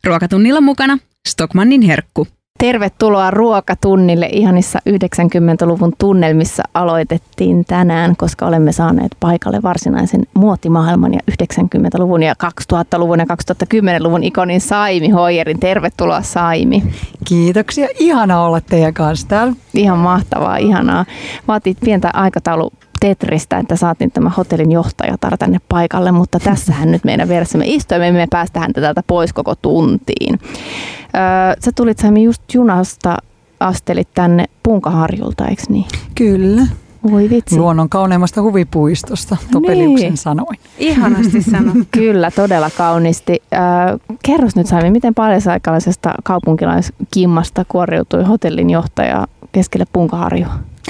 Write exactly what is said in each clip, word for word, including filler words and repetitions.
Ruokatunnilla mukana Stockmannin herkku. Tervetuloa Ruokatunnille. Ihanissa yhdeksänkymmentäluvun tunnelmissa aloitettiin tänään, koska olemme saaneet paikalle varsinaisen muotimaailman ja yhdeksänkymmentäluvun ja kaksituhattaluvun ja kaksituhattakymmenluvun ikonin Saimi Hoijerin. Tervetuloa Saimi. Kiitoksia. Ihana olla teidän kanssa täällä. Ihan mahtavaa, ihanaa. Vaatit pientä aikataulu Tetristä, että saatiin tämä hotellin johtajatar tänne paikalle, mutta tässähän nyt meidän vieressämme istuimme, me päästä häntä täältä pois koko tuntiin. Öö, sä tulit Saimi just junasta, astelit tänne Punkaharjulta, eikö niin? Kyllä. Voi vitsi. Luonnon kauneimmasta huvipuistosta, Topeliuksen niin sanoin. Ihanasti sanottu. Kyllä, todella kauniisti. Öö, kerros nyt Saimi, miten paljasaikalaisesta kaupunkilaiskimmasta kuoriutui hotellin johtaja keskelle Punkaharjua?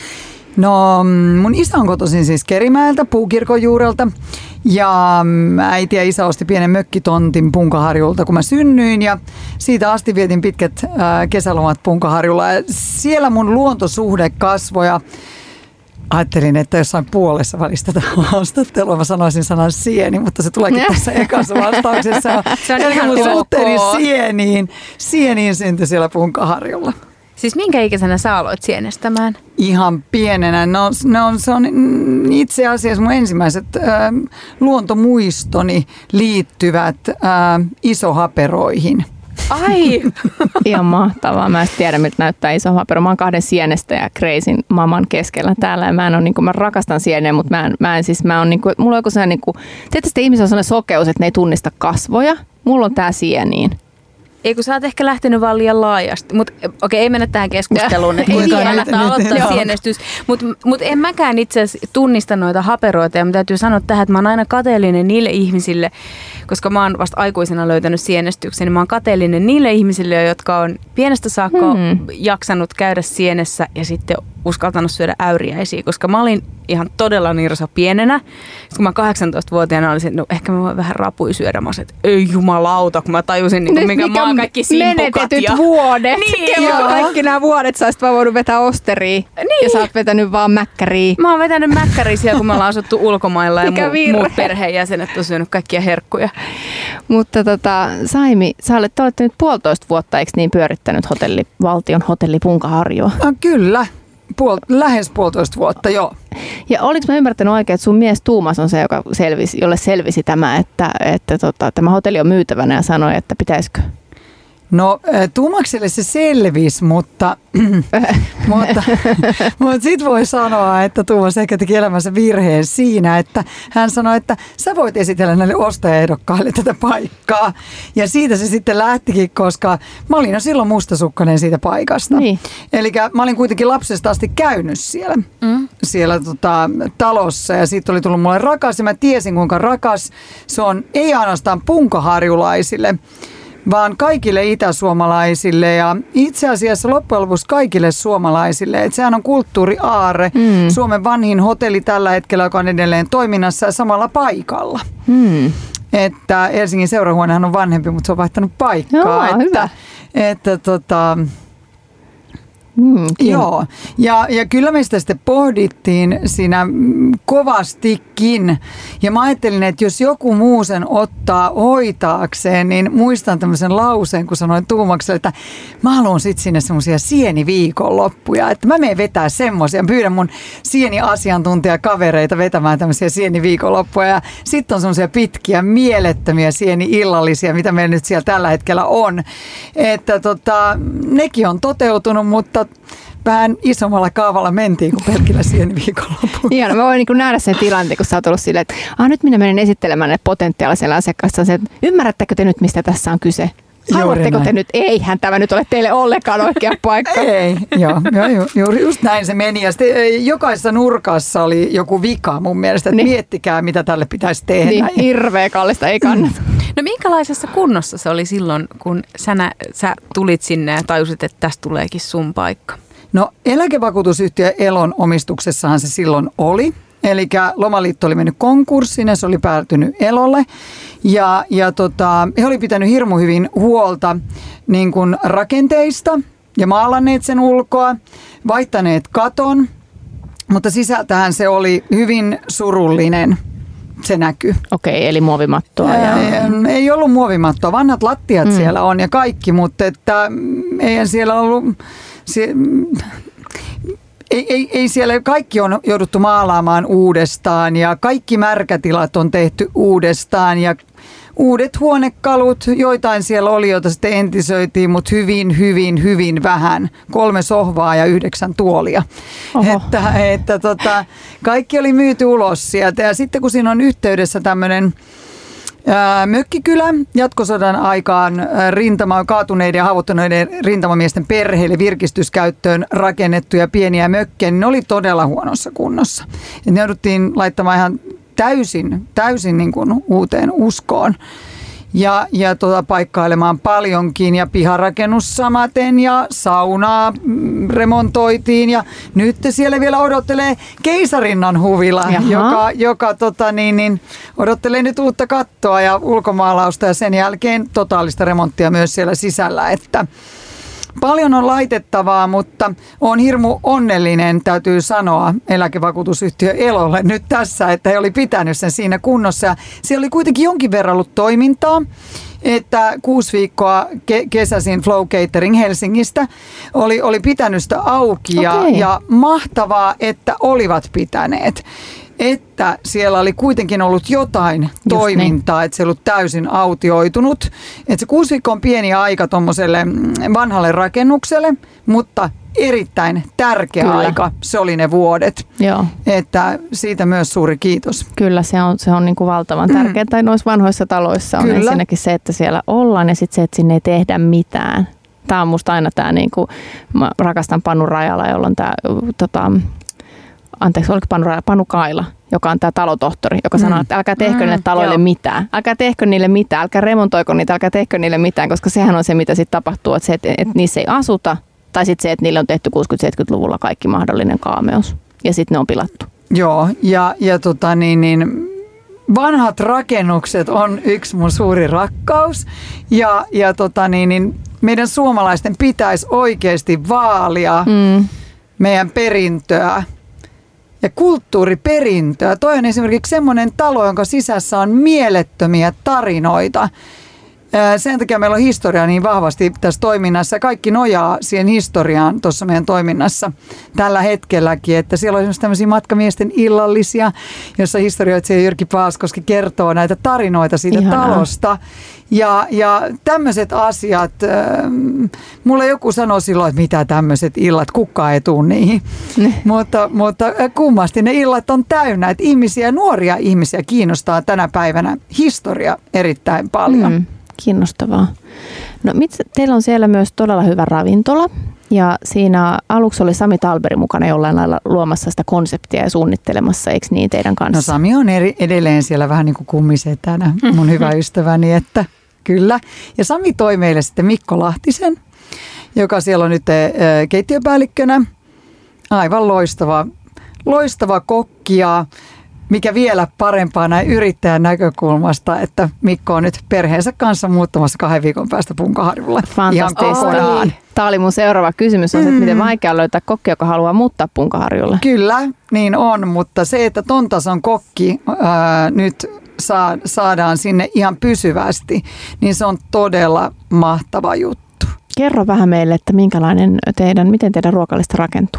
No mun isä on kotoisin siis Kerimäeltä, Puukirkon juurelta, ja äiti ja isä osti pienen mökkitontin Punkaharjulta, kun mä synnyin, ja siitä asti vietin pitkät ää, kesälomat Punkaharjulla, ja siellä mun luontosuhde kasvoi, ja ajattelin, että jossain puolessa välistä tätä haastattelua mä sanoisin sanan sieni, mutta se tuleekin tässä ekassa vastauksessa. Se on eli ihan mun suhteeni ok. sieniin, sieniin syntyi siellä Punkaharjulla. Siis minkä ikäisenä sä aloit sienestämään? Ihan pienenä. No, no, se on itse asiassa mun ensimmäiset äh, luontomuistoni liittyvät äh, isohaperoihin. Ai! Ihan mahtavaa. Mä en tiedä, miltä näyttää iso hapero. Mä oon kahden sienestä ja Crazyn maman keskellä täällä. Ja mä en ole, niin kuin, mä rakastan sieniä, mutta mä en, mä en siis, mä on niin kuin, mulla on joku sellainen, niin kuin, tietysti ihmisillä on sellainen sokeus, että ne ei tunnista kasvoja. Mulla on tää sieniin. Ei kun sä oot ehkä lähtenyt vaan liian laajasti, mutta okei, ei mennä tähän keskusteluun, että kuinka kannattaa aloittaa sienestys, mutta mut en mäkään itse asiassa tunnista noita haperoita, ja mä täytyy sanoa tähän, että mä oon aina kateellinen niille ihmisille, koska mä oon vasta aikuisena löytänyt sienestyksen, niin mä oon kateellinen niille ihmisille, jotka on pienestä saakka hmm. jaksanut käydä sienessä ja sitten uskaltanut syödä äyriäisiä, koska mä olin ihan todella nirsa pienenä. Sitten kun mä kahdeksantoistavuotiaana olisin, että no ehkä mä voin vähän rapuja syödä. Mä olisin, että ei jumalauta, kun mä tajusin, niin kuin, mikä, mikä mä oon kaikki simpukat. Menetetyt ja vuodet. Niin, ja kaikki nämä vuodet sä olisit vaan voinut vetää osteria. Niin. Ja sä oot vetänyt vaan mäkkäriä. Mä oon vetänyt mäkkäriä siellä, kun me ollaan asuttu ulkomailla ja mu- muut perheenjäsenet on syönyt kaikkia herkkuja. Mutta tota, Saimi, sä olet, olette nyt puolitoista vuotta, eikö niin, pyörittänyt hotelli, valtion hotelli Punkaharjua? No, kyllä. Puol, lähes puolitoista vuotta, joo. Ja oliko mä ymmärtänyt oikein, että sun mies Tuumas on se, joka selvisi, jolle selvisi tämä, että, että tota, tämä hotelli on myytävänä ja sanoi, että pitäisikö? No Tuumakselle se selvisi, mutta, mutta, mutta sitten voi sanoa, että Tuumas ehkä teki elämänsä virheen siinä, että hän sanoi, että sä voit esitellä näille ostajaehdokkaille tätä paikkaa. Ja siitä se sitten lähtikin, koska mä olin jo silloin mustasukkainen siitä paikasta. Niin. Eli mä olin kuitenkin lapsesta asti käynyt siellä, mm. siellä tota, talossa, ja siitä oli tullut mulle rakas, ja mä tiesin kuinka rakas se on, ei ainoastaan punkaharjulaisille, vaan kaikille itäsuomalaisille ja itse asiassa loppujen lopuksi kaikille suomalaisille. Et sehän on kulttuuriaarre, mm. Suomen vanhin hotelli tällä hetkellä, joka on edelleen toiminnassa ja samalla paikalla. Mm. Että Helsingin seurahuonehan on vanhempi, mutta se on vaihtanut paikkaa. Joo, että, hyvä. että tota... Mm, Joo, ja, ja kyllä me sitä sitten pohdittiin siinä kovastikin. Ja mä ajattelin, että jos joku muu sen ottaa hoitaakseen, niin muistan tämmöisen lauseen, kun sanoin Tuumakselle, että mä haluan sitten sinne semmoisia sieniviikonloppuja, että mä menen vetää semmoisia. Pyydän mun sieniasiantuntijakavereita vetämään tämmöisiä sieniviikonloppuja. Ja sitten on semmoisia pitkiä, mielettömiä sieni-illallisia, mitä meillä nyt siellä tällä hetkellä on. Että tota, nekin on toteutunut, mutta vähän isommalla kaavalla mentiin kuin pelkillä sieniviikonlopulla. Ihan, mä voin niin nähdä sen tilanteen, kun sä oot ollut silleen, että ah, nyt minä menen esittelemään ne potentiaaliselle asiakkaasta, että ymmärrättekö te nyt, mistä tässä on kyse? Haluatteko te nyt? Eihän tämä nyt ole teille ollenkaan oikea paikka. Ei, joo, joo, juuri just näin se meni. Ja sitten jokaisessa nurkassa oli joku vika mun mielestä, että niin. Miettikää, mitä tälle pitäisi tehdä. Niin, hirveä kallista, ei kannata. No minkälaisessa kunnossa se oli silloin, kun sä, nä, sä tulit sinne ja tajusit, että tästä tuleekin sun paikka? No eläkevakuutusyhtiö Elon omistuksessahan se silloin oli. Eli Lomaliitto oli mennyt konkurssiin ja se oli päätynyt Elolle. Ja, ja tota, he oli pitänyt hirmu hyvin huolta niin kuin rakenteista ja maalanneet sen ulkoa, vaihtaneet katon, mutta sisältähän se oli hyvin surullinen se näkyy. Okei, eli muovimattoa. Ja... Ei, ei ollut muovimattoa, vanhat lattiat mm. siellä on ja kaikki, mutta että eihän siellä ollut... Se, Ei, ei, ei siellä, kaikki on jouduttu maalaamaan uudestaan ja kaikki märkätilat on tehty uudestaan ja uudet huonekalut, joitain siellä oli, joita sitten entisöitiin, mutta hyvin, hyvin, hyvin vähän. Kolme sohvaa ja yhdeksän tuolia. Että, että tota, kaikki oli myyty ulos sieltä ja sitten kun siinä on yhteydessä tämmöinen Ää, mökkikylä, jatkosodan aikaan rintama, kaatuneiden ja haavoittuneiden rintamamiesten perheille virkistyskäyttöön rakennettuja pieniä mökkejä, niin ne oli todella huonossa kunnossa. Ja ne jouduttiin laittamaan ihan täysin, täysin niin kuin uuteen uskoon. Ja, ja tuota, paikkailemaan paljonkin ja piharakennus samaten ja saunaa remontoitiin ja nyt siellä vielä odottelee Keisarinnan huvila, Jaha. joka, joka tota, niin, niin, odottelee nyt uutta kattoa ja ulkomaalausta ja sen jälkeen totaalista remonttia myös siellä sisällä, että paljon on laitettavaa, mutta olen hirmu onnellinen, täytyy sanoa, eläkevakuutusyhtiö Elolle nyt tässä, että he oli pitänyt sen siinä kunnossa. Ja siellä oli kuitenkin jonkin verran ollut toimintaa, että kuusi viikkoa ke- kesäisin Flow Catering Helsingistä oli, oli pitänyt sitä auki ja, okay. ja mahtavaa, että olivat pitäneet. Että siellä oli kuitenkin ollut jotain Just toimintaa, niin. että se ei ollut täysin autioitunut. Että se kuusi viikkoa on pieni aika tuommoiselle vanhalle rakennukselle, mutta erittäin tärkeä Kyllä. aika. Se oli ne vuodet. Joo. Että siitä myös suuri kiitos. Kyllä, se on, se on niin kuin valtavan tärkeää. Mm. Tai noissa vanhoissa taloissa on Kyllä. ensinnäkin se, että siellä ollaan ja sitten se, että sinne ei tehdä mitään. Tämä on musta aina tämä, niin kuin, mä rakastan Panu Rajala, jolla on tämä... Tota, anteeksi, oliko Panu, Panu Kaila, joka on tämä talotohtori, joka mm. sanoo, että älkää tehkö mm, niille taloille joo. mitään. Älkää tehkö niille mitään, älkää remontoiko niitä, älkää tehkö niille mitään, koska sehän on se, mitä sitten tapahtuu, että, se, että, että niissä ei asuta, tai sitten se, että niille on tehty kuusikymmentä-seitsemänkymmentäluvulla kaikki mahdollinen kaameus, ja sitten ne on pilattu. Joo, ja, ja tota niin, niin vanhat rakennukset on yksi mun suuri rakkaus, ja, ja tota niin, niin meidän suomalaisten pitäisi oikeasti vaalia mm. meidän perintöä. Ja kulttuuriperintöä. Toi on esimerkiksi semmoinen talo, jonka sisässä on mielettömiä tarinoita. Sen takia meillä on historia niin vahvasti tässä toiminnassa. Kaikki nojaa siihen historiaan tuossa meidän toiminnassa tällä hetkelläkin. Että siellä on esimerkiksi tämmöisiä matkamiesten illallisia, jossa historioitsija Jyrki Paaskoski kertoo näitä tarinoita siitä Ihanaa. talosta. Ja, ja tämmöiset asiat, äh, mulle joku sanoi silloin, että mitä tämmöiset illat, kukaan ei tule niihin. mutta, mutta kummasti ne illat on täynnä, että ihmisiä, nuoria ihmisiä kiinnostaa tänä päivänä historia erittäin paljon. Mm, kiinnostavaa. No, mit, teillä on siellä myös todella hyvä ravintola. Ja siinä aluksi oli Sami Talberi mukana jollain lailla luomassa sitä konseptia ja suunnittelemassa, eikö niin teidän kanssa? No Sami on eri, edelleen siellä vähän niin kuin kummisetänä, mun hyvä ystäväni, että kyllä. Ja Sami toi meille sitten Mikko Lahtisen, joka siellä on nyt keittiöpäällikkönä. Aivan loistava, loistava kokki ja mikä vielä parempaa näin yrittäjän näkökulmasta, että Mikko on nyt perheensä kanssa muuttamassa kahden viikon päästä Punkaharjulle. Fantastista. Tämä oli mun seuraava kysymys, on se, että miten vaikea löytää kokki, joka haluaa muuttaa Punkaharjulle. Kyllä, niin on, mutta se, että ton tason kokki ää, nyt saa, saadaan sinne ihan pysyvästi, niin se on todella mahtava juttu. Kerro vähän meille, että minkälainen teidän, miten teidän ruokalista rakentuu?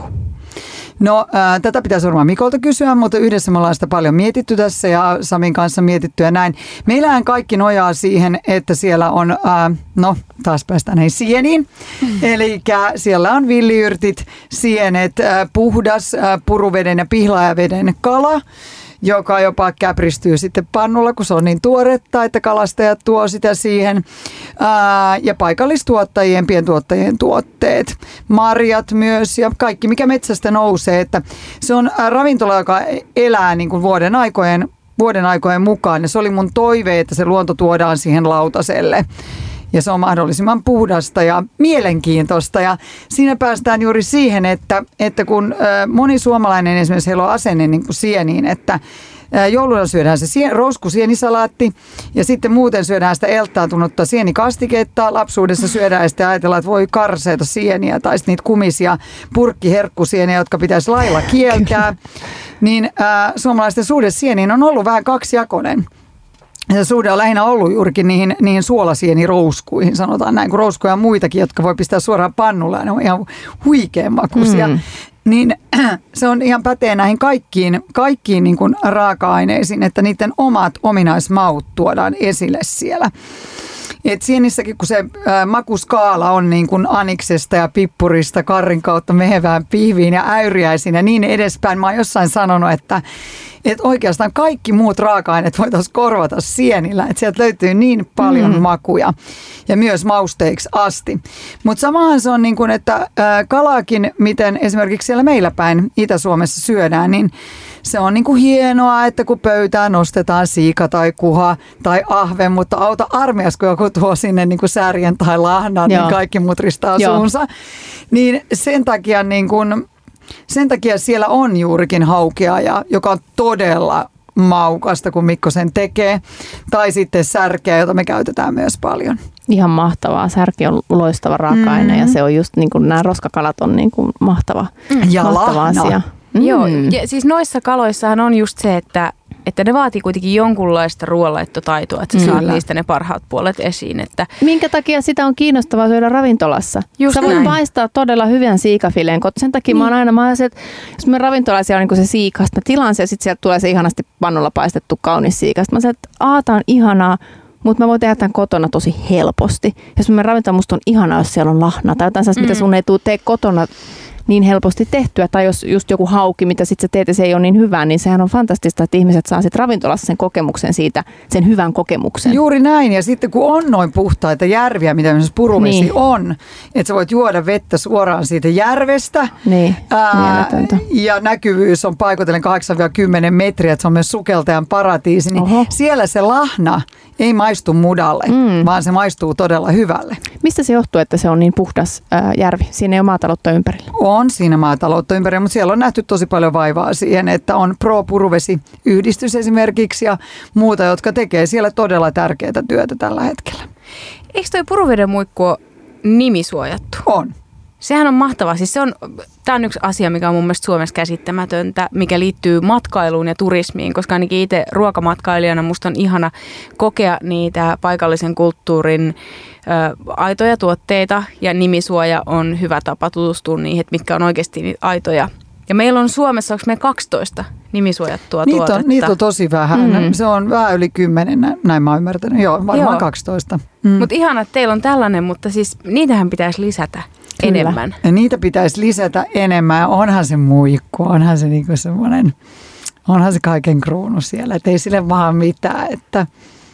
No ää, tätä pitäisi varmaan Mikolta kysyä, mutta yhdessä me ollaan sitä paljon mietitty tässä ja Samin kanssa mietitty ja näin. Meillähän kaikki nojaa siihen, että siellä on, ää, no taas päästään näihin sieniin. Mm. Eli siellä on villiyrtit, sienet, ää, puhdas ää, puruveden ja pihlaajaveden kala, joka jopa käpristyy sitten pannulla, kun se on niin tuoretta, että kalastajat tuo sitä siihen. Ää, ja paikallistuottajien, pientuottajien tuotteet, marjat myös ja kaikki, mikä metsästä nousee. Että se on ravintola, joka elää niin kuin vuoden aikojen, vuoden aikojen mukaan. Ja se oli mun toive, että se luonto tuodaan siihen lautaselle. Ja se on mahdollisimman puhdasta ja mielenkiintoista. Ja siinä päästään juuri siihen, että, että kun moni suomalainen esimerkiksi heillä on asenne niin kuin sieniin, että Jouluna syödään se sie, rouskusienisalaatti ja sitten muuten syödään sitä elttaantunutta sienikastiketta. Lapsuudessa syödään ja sitten ajatellaan, että voi karseita sieniä tai niitä kumisia purkkiherkkusieniä, jotka pitäisi lailla kieltää. Niin ää, suomalaisten suhde sieniin on ollut vähän kaksijakoinen. Se suhde on lähinnä ollut juurikin niihin, niihin suolasienirouskuihin, sanotaan näin, kun rouskuja on muitakin, jotka voi pistää suoraan pannulle ja ne on ihan huikean makuisia. Mm. Niin se on ihan pätee näihin kaikkiin, kaikkiin niin kuin raaka-aineisiin, että niiden omat ominaismaut tuodaan esille siellä. Et sienissäkin, kun se ä, makuskaala on niin kuin aniksesta ja pippurista, karrin kautta mehevään pihviin ja äyriäisiin ja niin edespäin. Mä oon jossain sanonut, että, että oikeastaan kaikki muut raaka-aineet voitaisiin korvata sienillä. Että sieltä löytyy niin paljon mm. makuja ja myös mausteiksi asti. Mutta samahan se on niin kuin, että ä, kalaakin, miten esimerkiksi siellä meillä päin Itä-Suomessa syödään, niin se on niin kuin hienoa, että kun pöytään nostetaan siika tai kuha tai ahve, mutta auta armias, kun joku tuo sinne niin kuin särjen tai lahnan, Joo. niin kaikki mutristaa Joo. suunsa. Niin sen takia, niin kuin, sen takia siellä on juurikin haukeaja, joka on todella maukasta, kun Mikko sen tekee. Tai sitten särkeä, jota me käytetään myös paljon. Ihan mahtavaa. Särki on loistava raaka-aine mm. ja se on just niin kuin nämä roskakalat on niin kuin mahtava, ja mahtava lahna. asia. Mm. Joo, ja siis noissa kaloissahan on just se, että, että ne vaatii kuitenkin jonkunlaista ruoanlaittotaitoa, että sä saat mm. niistä ne parhaat puolet esiin. Että minkä takia sitä on kiinnostavaa syödä ravintolassa? Just sä voit näin. paistaa todella hyvän siikafileen, koska sen takia niin. mä oon aina, mä ajasin, että jos me ravintolassa on niin se siika, sitten mä tilaan se ja sitten sieltä tulee se ihanasti pannulla paistettu kaunis siika. Sitten mä sanoin, että aah, tää on ihanaa, mutta mä voin tehdä tämän kotona tosi helposti. Jos mä ravintola, musta on ihanaa, jos siellä on lahna tai jotain sellaista, mm. mitä sun ei tule tee kotona niin helposti tehtyä, tai jos just joku hauki, mitä sitten sä teet ja se ei ole niin hyvää, niin sehän on fantastista, että ihmiset saa sitten ravintolassa sen kokemuksen siitä, sen hyvän kokemuksen. Juuri näin, ja sitten kun on noin puhtaita järviä, mitä myös puruvesi niin. on, että sä voit juoda vettä suoraan siitä järvestä, niin. ää, ja näkyvyys on paikoitellen kahdeksan kymmenen metriä, että se on myös sukeltajan paratiisi, niin Oho. siellä se lahna ei maistu mudalle, mm. vaan se maistuu todella hyvälle. Mistä se johtuu, että se on niin puhdas ää, järvi? Siinä ei ole maataloutta ympärillä. On siinä maataloutta ympärillä, mutta siellä on nähty tosi paljon vaivaa siihen, että on Pro-puruvesiyhdistys esimerkiksi ja muuta, jotka tekee siellä todella tärkeää työtä tällä hetkellä. Eikö toi puruveden muikku ole nimisuojattu? On. Sehän on mahtavaa. Siis se on, tämä on yksi asia, mikä on mun mielestä Suomessa käsittämätöntä, mikä liittyy matkailuun ja turismiin, koska ainakin itse ruokamatkailijana musta on ihana kokea niitä paikallisen kulttuurin ö, aitoja tuotteita, ja nimisuoja on hyvä tapa tutustua niihin, että mitkä on oikeasti niitä aitoja. Ja meillä on Suomessa, onko meillä kaksitoista nimisuojattua niitä on, tuotetta? Niitä on tosi vähän. Mm. Se on vähän yli kymmenen, näin mä oon ymmärtänyt. Joo, varmaan Joo. kaksitoista. Mm. Mutta ihana, että teillä on tällainen, mutta siis niitähän pitäisi lisätä. Kyllä. Enemmän. Ja niitä pitäisi lisätä enemmän. Onhan se muikku, onhan se niinku semmoinen, onhan se kaiken kruunu siellä. Et ei sille vaan mitään, että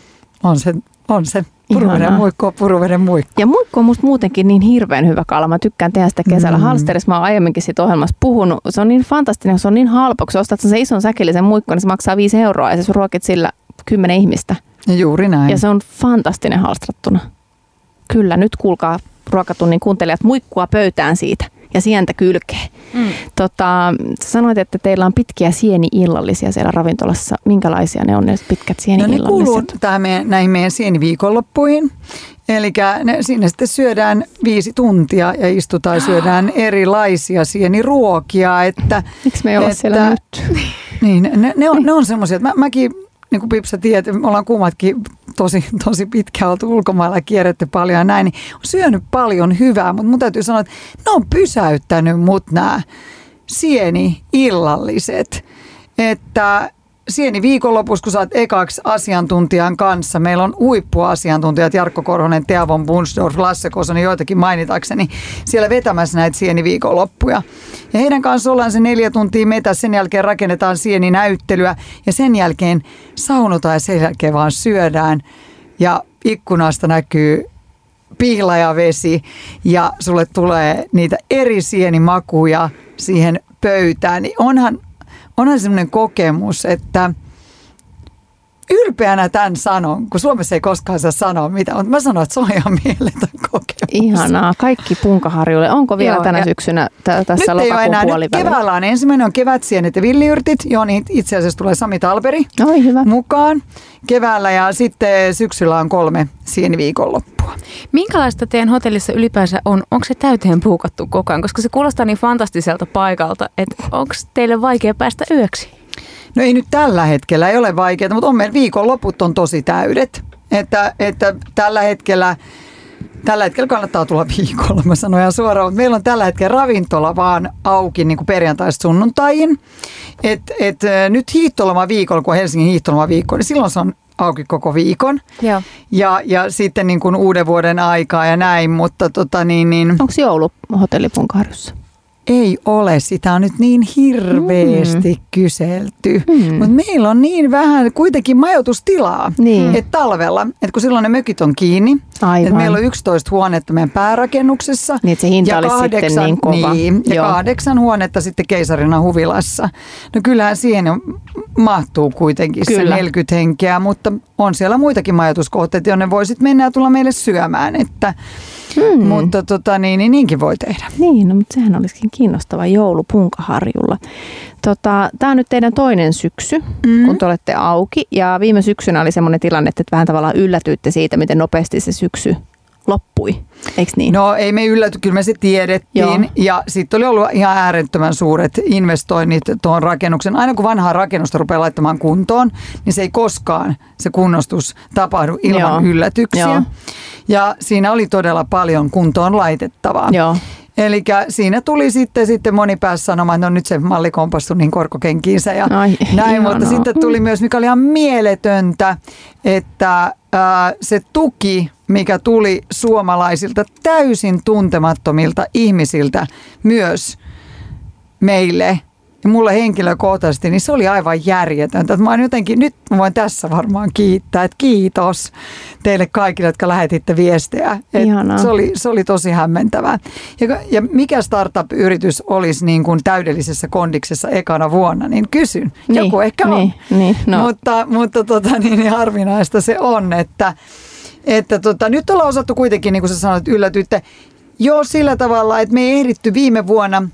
on se, on se puruveden muikku, puruveden muikku. Ja muikku on musta muutenkin niin hirveän hyvä kala. Mä tykkään tehdä sitä kesällä. Mm. Halsterissa mä oon aiemminkin siitä ohjelmassa puhunut. Se on niin fantastinen, se on niin halpa. Kun sä ostat sen ison säkillisen muikkun, niin se maksaa viisi euroa ja sä ruokit sillä kymmenen ihmistä. Ja juuri näin. Ja se on fantastinen halstrattuna. Kyllä, nyt kuulkaa ruokatunnin kuuntelijat, muikkua pöytään siitä ja sientä kylkeen. Mm. Tota, sä sanoit, että teillä on pitkiä sieni-illallisia siellä ravintolassa. Minkälaisia ne on ne pitkät sieni-illalliset? No ne kuuluu tähän meidän, näihin meidän sieniviikonloppuihin. Eli siinä sitten syödään viisi tuntia ja istutaan syödään erilaisia sieniruokia. Että, miksi me ei olla että, siellä nyt? Niin, ne, ne on, ne on semmoisia, että mä, mäkin, niin kuin Pipsa tiedät, me ollaan kummatkin tosi, tosi pitkään oltu ulkomailla, kierretty paljon ja näin, niin on syönyt paljon hyvää, mutta mun täytyy sanoa, että ne on pysäyttänyt mut nämä sieni-illalliset. Että sieni viikonlopussa, kun sä oot ekaksi asiantuntijan kanssa, meillä on huippuasiantuntijat Jarkko Korhonen, Thea von Bunsdorf, Lasse Kosonen, joitakin mainitakseni, siellä vetämässä näitä sieniviikonloppuja. Ja heidän kanssa ollaan se neljä tuntia metä, sen jälkeen rakennetaan sieninäyttelyä ja sen jälkeen saunotaan ja sen jälkeen vaan syödään. Ja ikkunasta näkyy pihlajavesi ja sulle tulee niitä eri sienimakuja siihen pöytään. Niin onhan Onhan semmoinen kokemus, että ylpeänä tämän sanon, kun Suomessa ei koskaan saa sanoa mitään, mutta mä sanon, että se on ihan mieletön kokemus. Ihanaa. Kaikki Punkaharjulle. Onko vielä Joo, tänä ja syksynä t- tässä Nyt ei ole lokakuun enää. Nyt puolivälillä? keväällä on ensimmäinen on kevätsienet ja villiyrtit, johon itse asiassa tulee Sami Talberi Oi, hyvä. mukaan keväällä ja sitten syksyllä on kolme sieniviikonloppua. Minkälaista teidän hotellissa ylipäänsä on? Onko se täyteen puukattu koko ajan? Koska se kuulostaa niin fantastiselta paikalta, että onko teille vaikea päästä yöksi? No ei nyt tällä hetkellä, ei ole vaikeaa, mutta on meidän viikonloput on tosi täydet. Että, että tällä hetkellä... Tällä hetkellä kannattaa tulla viikolla, mä sanon ihan suoraan, mutta meillä on tällä hetkellä ravintola vaan auki niin kuin perjantaista sunnuntaihin. Et, et, nyt hiihtoloma viikolla, kun on Helsingin hiihtoloma viikko, niin silloin se on auki koko viikon. Joo. Ja, ja sitten niin kuin uuden vuoden aikaa ja näin, mutta tota niin... niin Onko joulu hotelli Punkaharjussa? ei ole, sitä on nyt niin hirveästi mm. kyselty, mm. mutta meillä on niin vähän kuitenkin majoitustilaa, niin. että talvella, että kun silloin ne mökit on kiinni, että meillä on yksitoista huonetta meidän päärakennuksessa. Niin, että se hinta ja olisi kahdeksan, sitten niin kova. Niin, ja Joo. kahdeksan huonetta sitten Keisarinan huvilassa. No kyllähän siihen mahtuu kuitenkin Kyllä. se neljäkymmentä henkeä, mutta on siellä muitakin majoituskohteita, jonne voisit mennä ja tulla meille syömään, että Hmm. Mutta tota, niin, niin niinkin voi tehdä. Niin, no, mutta sehän olisikin kiinnostava joulu Punkaharjulla. Tota, tämä on nyt teidän toinen syksy, mm. kun te olette auki. Ja viime syksynä oli semmoinen tilanne, että vähän tavallaan yllätyitte siitä, miten nopeasti se syksy loppui. Eikö niin? No ei me ylläty, kyllä me se tiedettiin. Joo. Ja sitten oli ollut ihan äärettömän suuret investoinnit tuon rakennuksen. Aina kun vanhaa rakennusta rupeaa laittamaan kuntoon, niin se ei koskaan se kunnostus tapahdu ilman Joo. yllätyksiä. Joo. Ja siinä oli todella paljon kuntoon laitettavaa. Joo. Eli siinä tuli sitten, sitten moni pääsi sanomaan, että no nyt se malli kompastui niin korkokenkiinsä ja Ai, näin. Ihanaa. Mutta sitten tuli myös, mikä oli ihan mieletöntä, että ää, se tuki, mikä tuli suomalaisilta täysin tuntemattomilta ihmisiltä myös meille, ja mulle henkilökohtaisesti, niin se oli aivan järjetöntä. Mä oon jotenkin, nyt mä voin tässä varmaan kiittää, että kiitos teille kaikille, jotka lähetitte viestejä. Se oli, se oli tosi hämmentävää. Ja, ja mikä startup-yritys olisi niin kuin täydellisessä kondiksessa ekana vuonna, niin kysyn. Niin, Joku ehkä on. Niin, niin, no. Mutta, mutta tota, niin, niin harvinaista se on, että, että tota, nyt ollaan osattu kuitenkin, niin kuin sä sanoit, yllätyitte, jo sillä tavalla, että me ei ehditty viime vuonna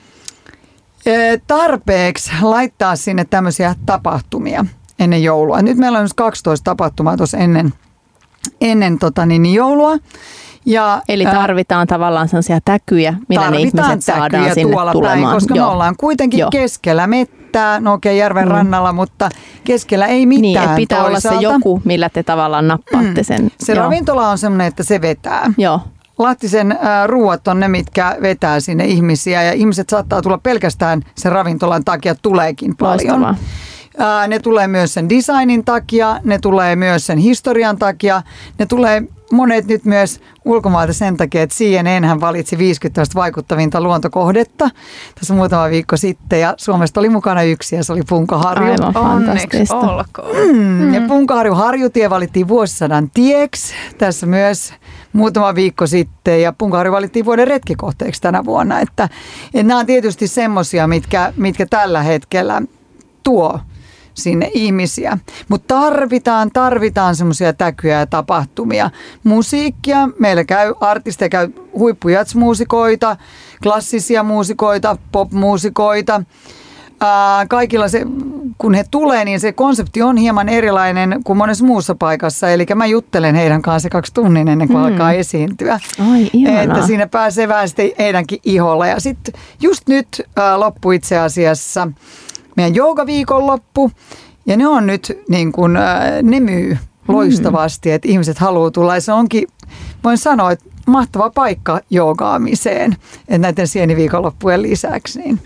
tarpeeksi laittaa sinne tämmöisiä tapahtumia ennen joulua. Nyt meillä on nyt kaksitoista tapahtumaa tuossa ennen, ennen tota niin, joulua. Ja, Eli tarvitaan ää, tavallaan sellaisia täkyjä, millä ne ihmiset saadaan sinne tulemaan. Päin, koska Joo. me ollaan kuitenkin Joo. keskellä mettää, no okei okay, järven mm. rannalla, mutta keskellä ei mitään niin, että pitää toisaalta. Olla se joku, millä te tavallaan nappaatte sen. Mm. Se Joo. ravintola on semmoinen, että se vetää. Joo. Lahtisen äh, ruuat on ne, mitkä vetää sinne ihmisiä ja ihmiset saattaa tulla pelkästään sen ravintolan takia, tuleekin paljon. Äh, ne tulee myös sen designin takia, ne tulee myös sen historian takia, ne tulee monet nyt myös ulkomailta sen takia, että C N N hän valitsi viisikymmentä vaikuttavinta luontokohdetta tässä muutama viikko sitten ja Suomesta oli mukana yksi ja se oli Punkaharju. Aivan fantastista. Mm, mm. Ja Punkaharju Harjutie valittiin vuosisadan tieksi tässä myös muutama viikko sitten ja Punkaharju valittiin vuoden retkikohteeksi tänä vuonna. Että, että nämä on tietysti semmoisia, mitkä, mitkä tällä hetkellä tuo sinne ihmisiä. Mutta tarvitaan, tarvitaan semmoisia täkyjä ja tapahtumia. Musiikkia, meillä käy artisteja, käy huippujatsmuusikoita, klassisia muusikoita, popmuusikoita. Ää, kaikilla se, kun he tulee, niin se konsepti on hieman erilainen kuin monessa muussa paikassa. Eli mä juttelen heidän kanssa kaksi tunnin ennen kuin mm. alkaa esiintyä. Ai, ihanaa. Että siinä pääsee vähän sitten heidänkin iholla. Ja sitten just nyt ää, loppu itse asiassa meidän joogaviikonloppu, ja ne on nyt niin kuin, ne myy loistavasti, että ihmiset haluaa tulla. Ja se onkin, voin sanoa, että mahtava paikka joogaamiseen, että näiden sieniviikonloppujen lisäksi. Niin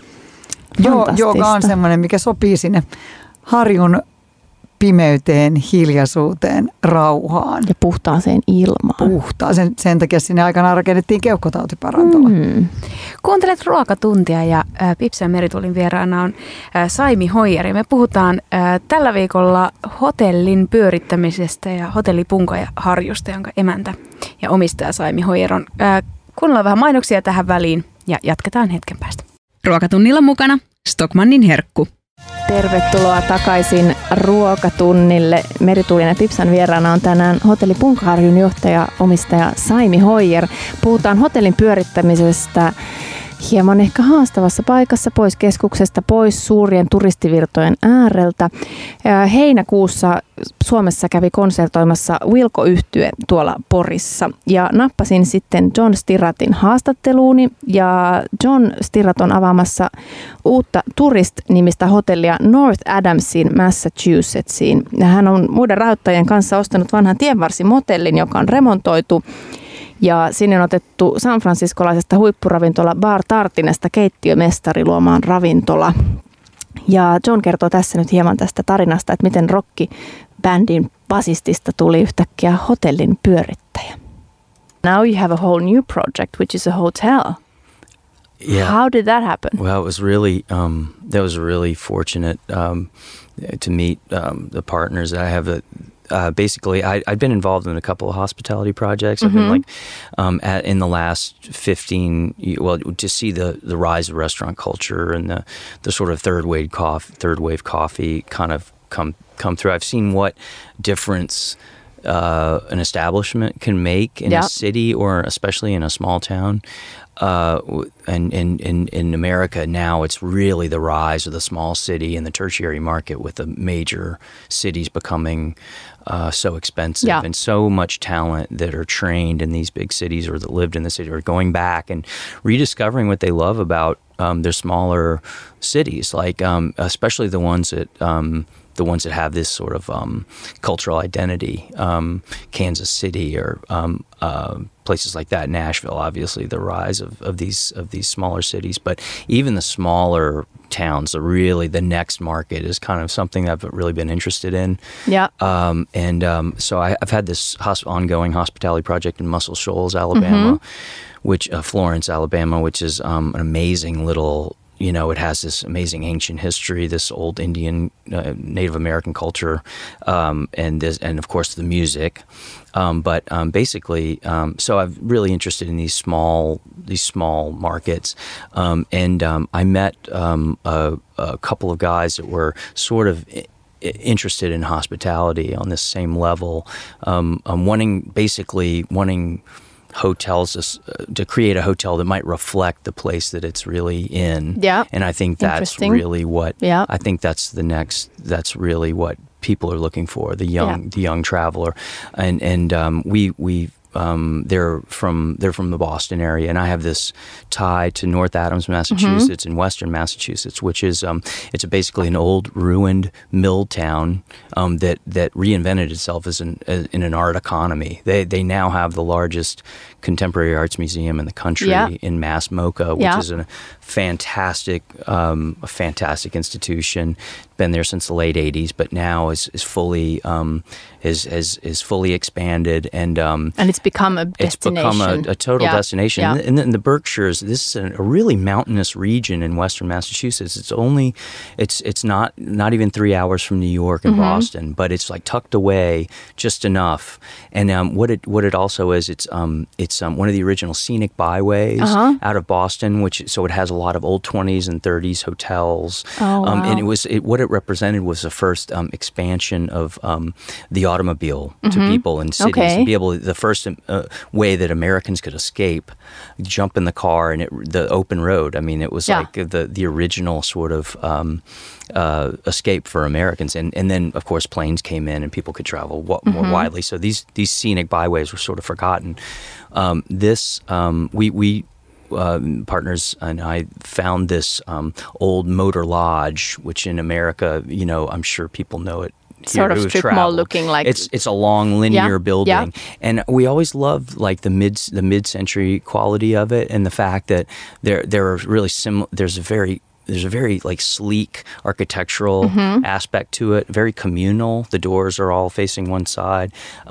jooga on semmoinen, mikä sopii sinne Harjun pimeyteen, hiljaisuuteen, rauhaan. Ja puhtaaseen ilmaan. Puhtaan. Sen, sen takia sinne aikanaan rakennettiin keuhkotautiparantola. Mm. Kuuntelet Ruokatuntia ja äh, Pipsa ja Meritulin vieraana on äh, Saimi Hoijeri. Me puhutaan äh, tällä viikolla hotellin pyörittämisestä ja hotelli Punkaharjusta, jonka emäntä ja omistaja Saimi Hoijer on. Äh, kuunnellaan vähän mainoksia tähän väliin ja jatketaan hetken päästä. Ruokatunnilla mukana Stockmannin herkku. Tervetuloa takaisin ruokatunnille. Merituulin ja Pipsan vieraana on tänään hotelli Punkaharjun johtaja, omistaja Saimi Hoijer. Puhutaan hotellin pyörittämisestä hieman ehkä haastavassa paikassa, pois keskuksesta, pois suurien turistivirtojen ääreltä. Heinäkuussa Suomessa kävi konsertoimassa Wilco-yhtye tuolla Porissa ja nappasin sitten John Stirratin haastatteluuni ja John Stirrat on avaamassa uutta Tourist-nimistä hotellia North Adamsiin, Massachusettsiin. Ja hän on muiden rahoittajien kanssa ostanut vanhan tienvarsimotellin, joka on remontoitu. Ja sinne on otettu San Franciscolaisesta huippuravintola Bar Tartinesta keittiömestari luomaan ravintola. Ja John kertoo tässä nyt hieman tästä tarinasta, että miten rockibändin basistista tuli yhtäkkiä hotellin pyörittäjä. Now you have a whole new project, which is a hotel. Yeah. How did that happen? Well, it was really, um, that was really fortunate um, to meet um, the partners. I have a Uh, basically, I, I've been involved in a couple of hospitality projects. Mm-hmm. I've been like um, at, in the last fifteen, well, to see the, the rise of restaurant culture and the, the sort of third wave coffee, third wave coffee kind of come come through. I've seen what difference uh, an establishment can make in yep. a city or especially in a small town. Uh, and in, in, in America now, it's really the rise of the small city and the tertiary market with the major cities becoming uh, so expensive yeah. and so much talent that are trained in these big cities or that lived in the city are going back and rediscovering what they love about um, their smaller cities, like um, especially the ones that um, the ones that have this sort of um, cultural identity, um, Kansas City or um, uh, places like that, Nashville, obviously the rise of, of these of these smaller cities, but even the smaller towns, are really the next market is kind of something I've really been interested in. Yeah. Um, and um, so I, I've had this hosp- ongoing hospitality project in Muscle Shoals, Alabama, mm-hmm. which uh, Florence, Alabama, which is um, an amazing little. You know, it has this amazing ancient history, this old Indian, uh, Native American culture, um, and this, and of course the music. Um, but um, basically, um, so I'm really interested in these small, these small markets, um, and um, I met um, a, a couple of guys that were sort of interested in hospitality on this same level, um, um, wanting basically wanting. hotels uh, to create a hotel that might reflect the place that it's really in. Yeah. And I think that's really what yeah. I think that's the next that's really what people are looking for, the young yeah. the young traveler. And and um, we we Um, they're from they're from the Boston area, and I have this tie to North Adams, Massachusetts, mm-hmm. and Western Massachusetts, which is um, it's a basically an old ruined mill town um, that that reinvented itself as an as, in an art economy. They they now have the largest contemporary arts museum in the country yeah. in Mass MoCA, which yeah. is a fantastic um, a fantastic institution. Been there since the late eighties, but now is is fully um, is is is fully expanded and um, and it's become a destination. It's become a, a total yeah. destination. Yeah. And in the Berkshires, this is a, a really mountainous region in Western Massachusetts. It's only it's it's not not even three hours from New York and mm-hmm. Boston, but it's like tucked away just enough. And um, what it what it also is, it's um it's um, one of the original scenic byways uh-huh. out of Boston, which so it has a lot of old twenties and thirties hotels. Oh, wow. um, and it was it, what it represented was the first um, expansion of um, the automobile mm-hmm. to people in cities okay. and be able to, the first uh, way that Americans could escape, jump in the car and it, the open road. I mean, it was yeah. like the the original sort of um, uh, escape for Americans. And and then of course planes came in and people could travel w- mm-hmm. more widely. So these these scenic byways were sort of forgotten. Um, this um, we we. Uh, partners and I found this um, old motor lodge, which in America, you know, I'm sure people know it. Sort of strip mall looking like it's it's a long linear yeah, building, yeah. and we always loved like the mid the mid century quality of it, and the fact that there there are really sim. There's a very There's a very like sleek architectural mm-hmm. aspect to it, very communal. The doors are all facing one side. Um,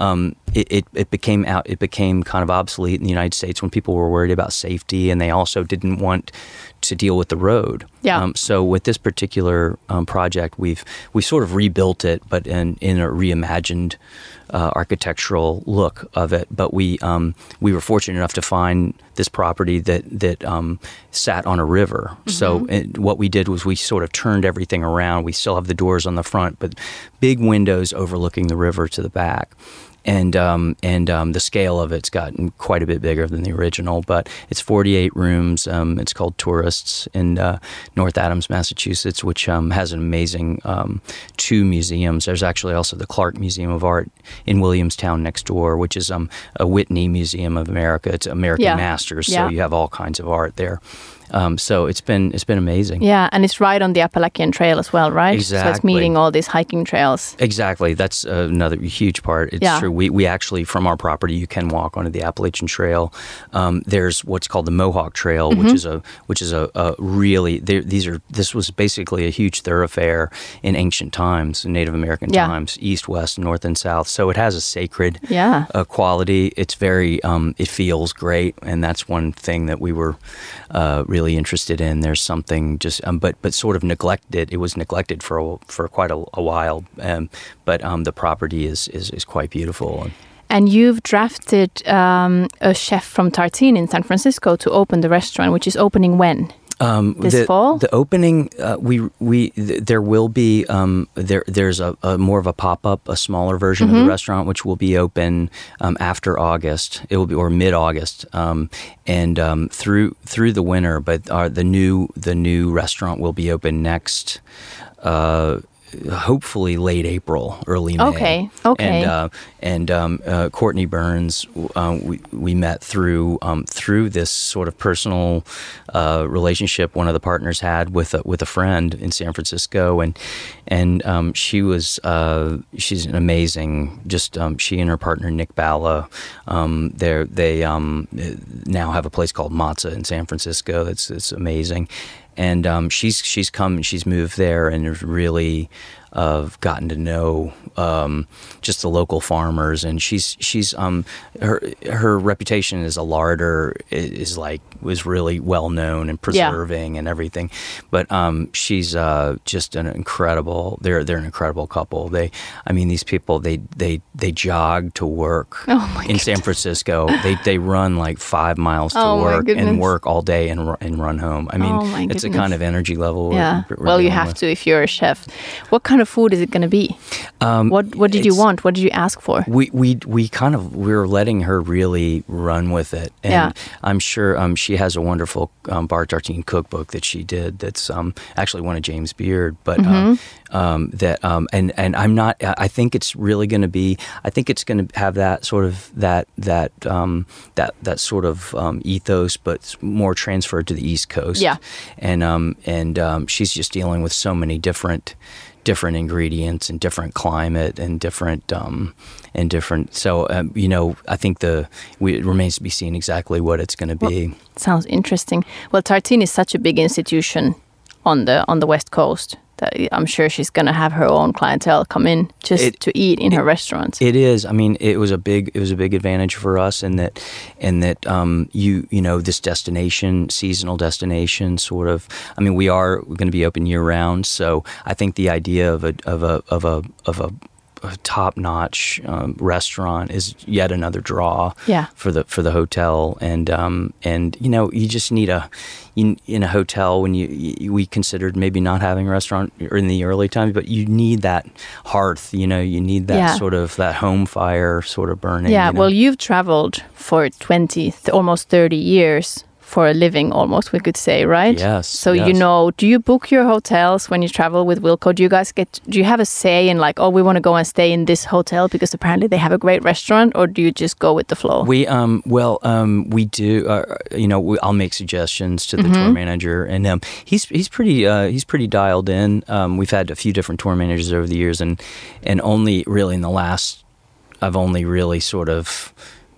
it, it, it became out. It became kind of obsolete in the United States when people were worried about safety, and they also didn't want to deal with the road. Yeah. Um, so with this particular um, project, we've we sort of rebuilt it, but in in a reimagined uh, architectural look of it. But we um, we were fortunate enough to find this property that that um, sat on a river. Mm-hmm. So it, what we did was we sort of turned everything around. We still have the doors on the front, but big windows overlooking the river to the back. And um, and um, the scale of it's gotten quite a bit bigger than the original, but it's forty-eight rooms. Um, it's called Tourists in uh, North Adams, Massachusetts, which um, has an amazing um, two museums. There's actually also the Clark Museum of Art in Williamstown next door, which is um, a Whitney Museum of America. It's American yeah. Masters, yeah. so you have all kinds of art there. Um, so it's been it's been amazing. Yeah, and it's right on the Appalachian Trail as well, right? Exactly. So it's meeting all these hiking trails. Exactly. That's another huge part. It's yeah. true. We we actually, from our property, you can walk onto the Appalachian Trail. Um, there's what's called the Mohawk Trail, mm-hmm. which is a which is a, a really these are this was basically a huge thoroughfare in ancient times, Native American yeah. times, east, west, north, and south. So it has a sacred yeah. uh, quality. It's very um, it feels great, and that's one thing that we were uh, really interested in. There's something just, um, but but sort of neglected. It was neglected for a, for quite a, a while, um, but um, the property is, is is quite beautiful. And you've drafted um, a chef from Tartine in San Francisco to open the restaurant, which is opening when? Um, this the, fall? The opening, uh, we we th- there will be um, there there's a, a more of a pop up, a smaller version mm-hmm. of the restaurant, which will be open um, after August. It will be or mid August, um, and um, through through the winter. But our, the new the new restaurant will be open next. Uh, hopefully late April, early May. Okay, okay. And uh, and um, uh, Courtney Burns, uh, we we met through um, through this sort of personal uh, relationship one of the partners had with a, with a friend in San Francisco, and and um, she was uh, she's an amazing. Just um, she and her partner Nick Balla, um, they they um, now have a place called Matza in San Francisco. That's it's amazing. And um, she's she's come and she's moved there and has really uh, gotten to know um, just the local farmers. And she's she's um, her her reputation as a larder is like was really well known and preserving yeah. and everything. But um, she's uh, just an incredible. They're they're an incredible couple. They, I mean, these people they they they jog to work oh my in goodness. San Francisco. They they run like five miles to oh work and work all day and and run home. I mean, oh it's a kind of energy level. Yeah. We're, we're well, you have with. to if you're a chef. What kind of food is it going to be? Um, what What did you want? What did you ask for? We we we kind of we were letting her really run with it, and yeah. I'm sure um, she has a wonderful um, Bar Tartine cookbook that she did. That's um, actually one of James Beard, but mm-hmm. um, um, that um, and and I'm not. I think it's really going to be. I think it's going to have that sort of that that um, that that sort of um, ethos, but more transferred to the East Coast. Yeah, and um, and um, she's just dealing with so many different. different ingredients and different climate and different um, and different. So um, you know, I think the we, it remains to be seen exactly what it's going to be. Well, sounds interesting. Well, Tartine is such a big institution on the on the West Coast that I'm sure she's going to have her own clientele come in just it, to eat in it, her restaurants. It is. I mean, it was a big it was a big advantage for us in that in that um, you you know this destination, seasonal destination, sort of. I mean, we are going to be open year round, so I think the idea of a of a of a of a a top-notch um, restaurant is yet another draw yeah. for the for the hotel, and um, and you know you just need a in, in a hotel when you, you we considered maybe not having a restaurant in the early times, but you need that hearth, you know, you need that yeah. sort of that home fire sort of burning. Yeah, you know? well, you've traveled for twenty, almost thirty years. For a living, almost, we could say, right? Yes. So yes. you know, do you book your hotels when you travel with Wilko? Do you guys get? Do you have a say in like, oh, we want to go and stay in this hotel because apparently they have a great restaurant, or do you just go with the flow? We um well um we do uh, you know we, I'll make suggestions to the mm-hmm. tour manager, and um he's he's pretty uh, he's pretty dialed in. Um, we've had a few different tour managers over the years, and and only really in the last, I've only really sort of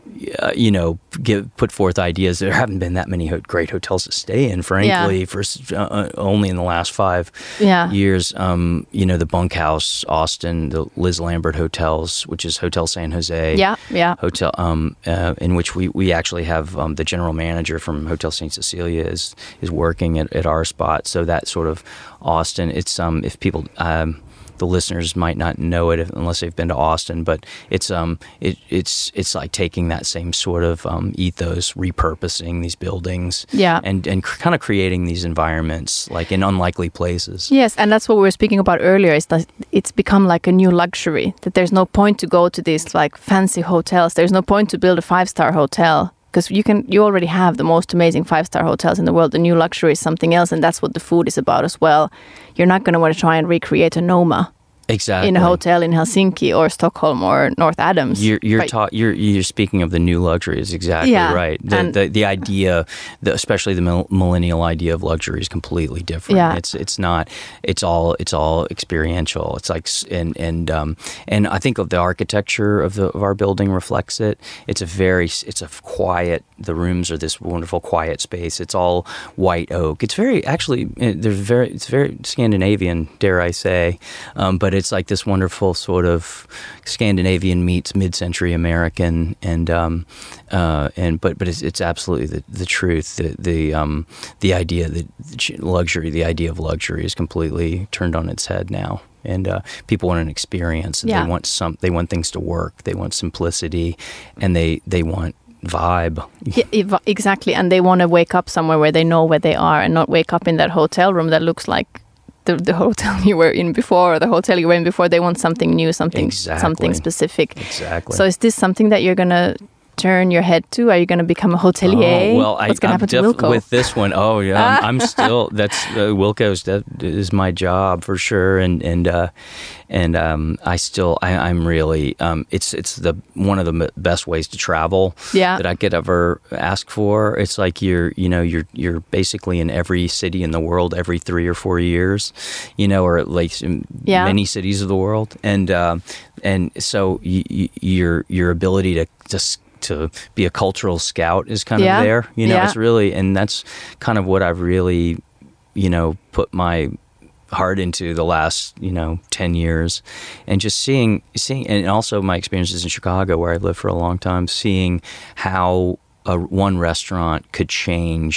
Uh, you know, give, put forth ideas. There haven't been that many ho- great hotels to stay in, frankly, yeah. for uh, only in the last five yeah. years. Um, you know, the Bunkhouse, Austin, the Liz Lambert hotels, which is Hotel San Jose. Yeah, yeah. Hotel, um, uh, in which we, we actually have um, the general manager from Hotel Saint Cecilia is is working at, at our spot. So that sort of Austin, it's um if people. Um, The listeners might not know it if, unless they've been to Austin, but it's um it, it's it's like taking that same sort of um, ethos, repurposing these buildings, yeah. and and cr- kind of creating these environments like in unlikely places. Yes, and that's what we were speaking about earlier. Is that it's become like a new luxury. That there's no point to go to these like fancy hotels. There's no point to build a five-star hotel. Because you can, you already have the most amazing five-star hotels in the world. The new luxury is something else, and that's what the food is about as well. You're not going to want to try and recreate a Noma. Exactly. In a hotel in Helsinki or Stockholm or North Adams. You're you're, right. ta- you're you're speaking of the new luxuries. Exactly yeah. right. The, and the the idea, the, especially the millennial idea of luxury, is completely different. Yeah. It's it's not. It's all it's all experiential. It's like and and um and I think of the architecture of the of our building reflects it. It's a very it's a quiet. The rooms are this wonderful quiet space. It's all white oak. It's very actually there's very it's very Scandinavian, dare I say, um, but it's like this wonderful sort of Scandinavian meets mid-century American, and um, uh, and but but it's, it's absolutely the, the truth. The the um the idea that luxury, the idea of luxury, is completely turned on its head now. And uh, people want an experience. And yeah. They want some. They want things to work. They want simplicity, and they they want vibe. Yeah, exactly. And they want to wake up somewhere where they know where they are, and not wake up in that hotel room that looks like the the hotel you were in before, or the hotel you were in before. They want something new, something exactly. something specific. Exactly. So is this something that you're gonna turn your head to? Are you going to become a hotelier? Oh, well, What's going to happen def- to Wilco? With this one, oh yeah, I'm, I'm still. That's uh, Wilco's. That is my job for sure, and and uh, and um, I still. I, I'm really. Um, it's it's the one of the best ways to travel. Yeah. That I could ever ask for. It's like you're. You know, you're you're basically in every city in the world every three or four years. You know, or at least in yeah. many cities of the world, and uh, and so y- y- your your ability to just. to be a cultural scout is kind yeah. of there, you know, yeah. it's really, and that's kind of what I've really, you know, put my heart into the last, you know, ten years, and just seeing, seeing, and also my experiences in Chicago where I've lived for a long time, seeing how a, one restaurant could change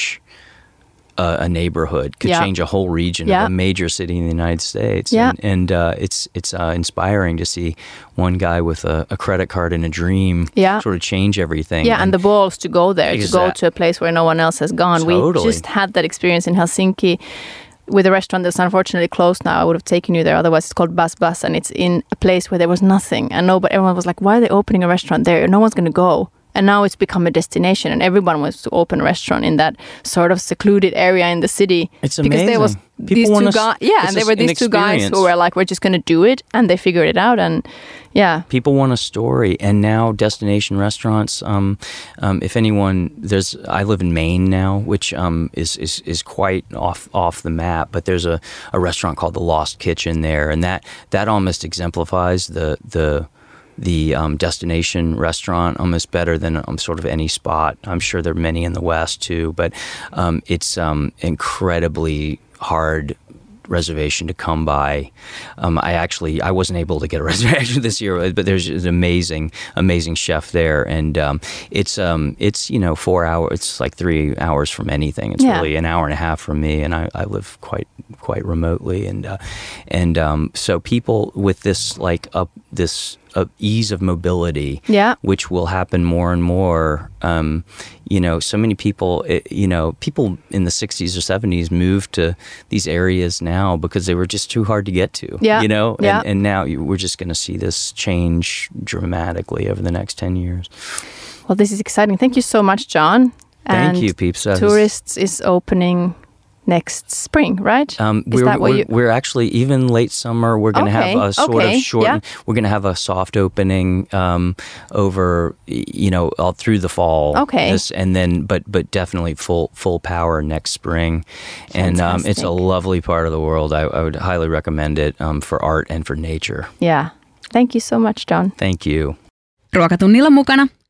a, a neighborhood, could yeah. change a whole region yeah. of a major city in the United States. Yeah. And, and uh, it's it's uh, inspiring to see one guy with a, a credit card and a dream yeah. sort of change everything. Yeah, and, and the balls to go there, exact- to go to a place where no one else has gone. Totally. We just had that experience in Helsinki with a restaurant that's unfortunately closed now. I would have taken you there. Otherwise, it's called Bus Bus, and it's in a place where there was nothing. And nobody, everyone was like, why are they opening a restaurant there? No one's going to go. And now it's become a destination, and everyone wants to open a restaurant in that sort of secluded area in the city. It's because amazing. there was People these two guys, guys, yeah, and there were these two guys who were like, "We're just going to do it," and they figured it out, and yeah. People want a story, and now destination restaurants. Um, um, if anyone, there's, I live in Maine now, which um is is is quite off off the map, but there's a, a restaurant called the Lost Kitchen there, and that that almost exemplifies the the. the um, destination restaurant almost better than um, sort of any spot. I'm sure there are many in the West too, but um, it's um, incredibly hard reservation to come by. Um, I actually, I wasn't able to get a reservation this year, but there's an amazing, amazing chef there. And um, it's, um, it's, you know, four hours, it's like three hours from anything. It's yeah. really an hour and a half from me. And I, I live quite, quite remotely. And, uh, and um, so people with this, like, up this, Uh, ease of mobility, yeah. which will happen more and more. Um, you know, so many people, it, you know, people in the sixties or seventies moved to these areas now because they were just too hard to get to, yeah. you know, yeah. and, and now you, we're just going to see this change dramatically over the next ten years. Well, this is exciting. Thank you so much, John. Thank and you, Peeps. Tourists is opening next spring, right? Um, Is we're, that what we're, you... we're actually, even late summer, we're going to okay. have a sort okay. of short, yeah. we're going to have a soft opening um, over, you know, all through the fall. Okay. This, and then, but but definitely full full power next spring. And um, it's a lovely part of the world. I, I would highly recommend it um, for art and for nature. Yeah. Thank you so much, John. Thank you. Ruokatunnilla mukana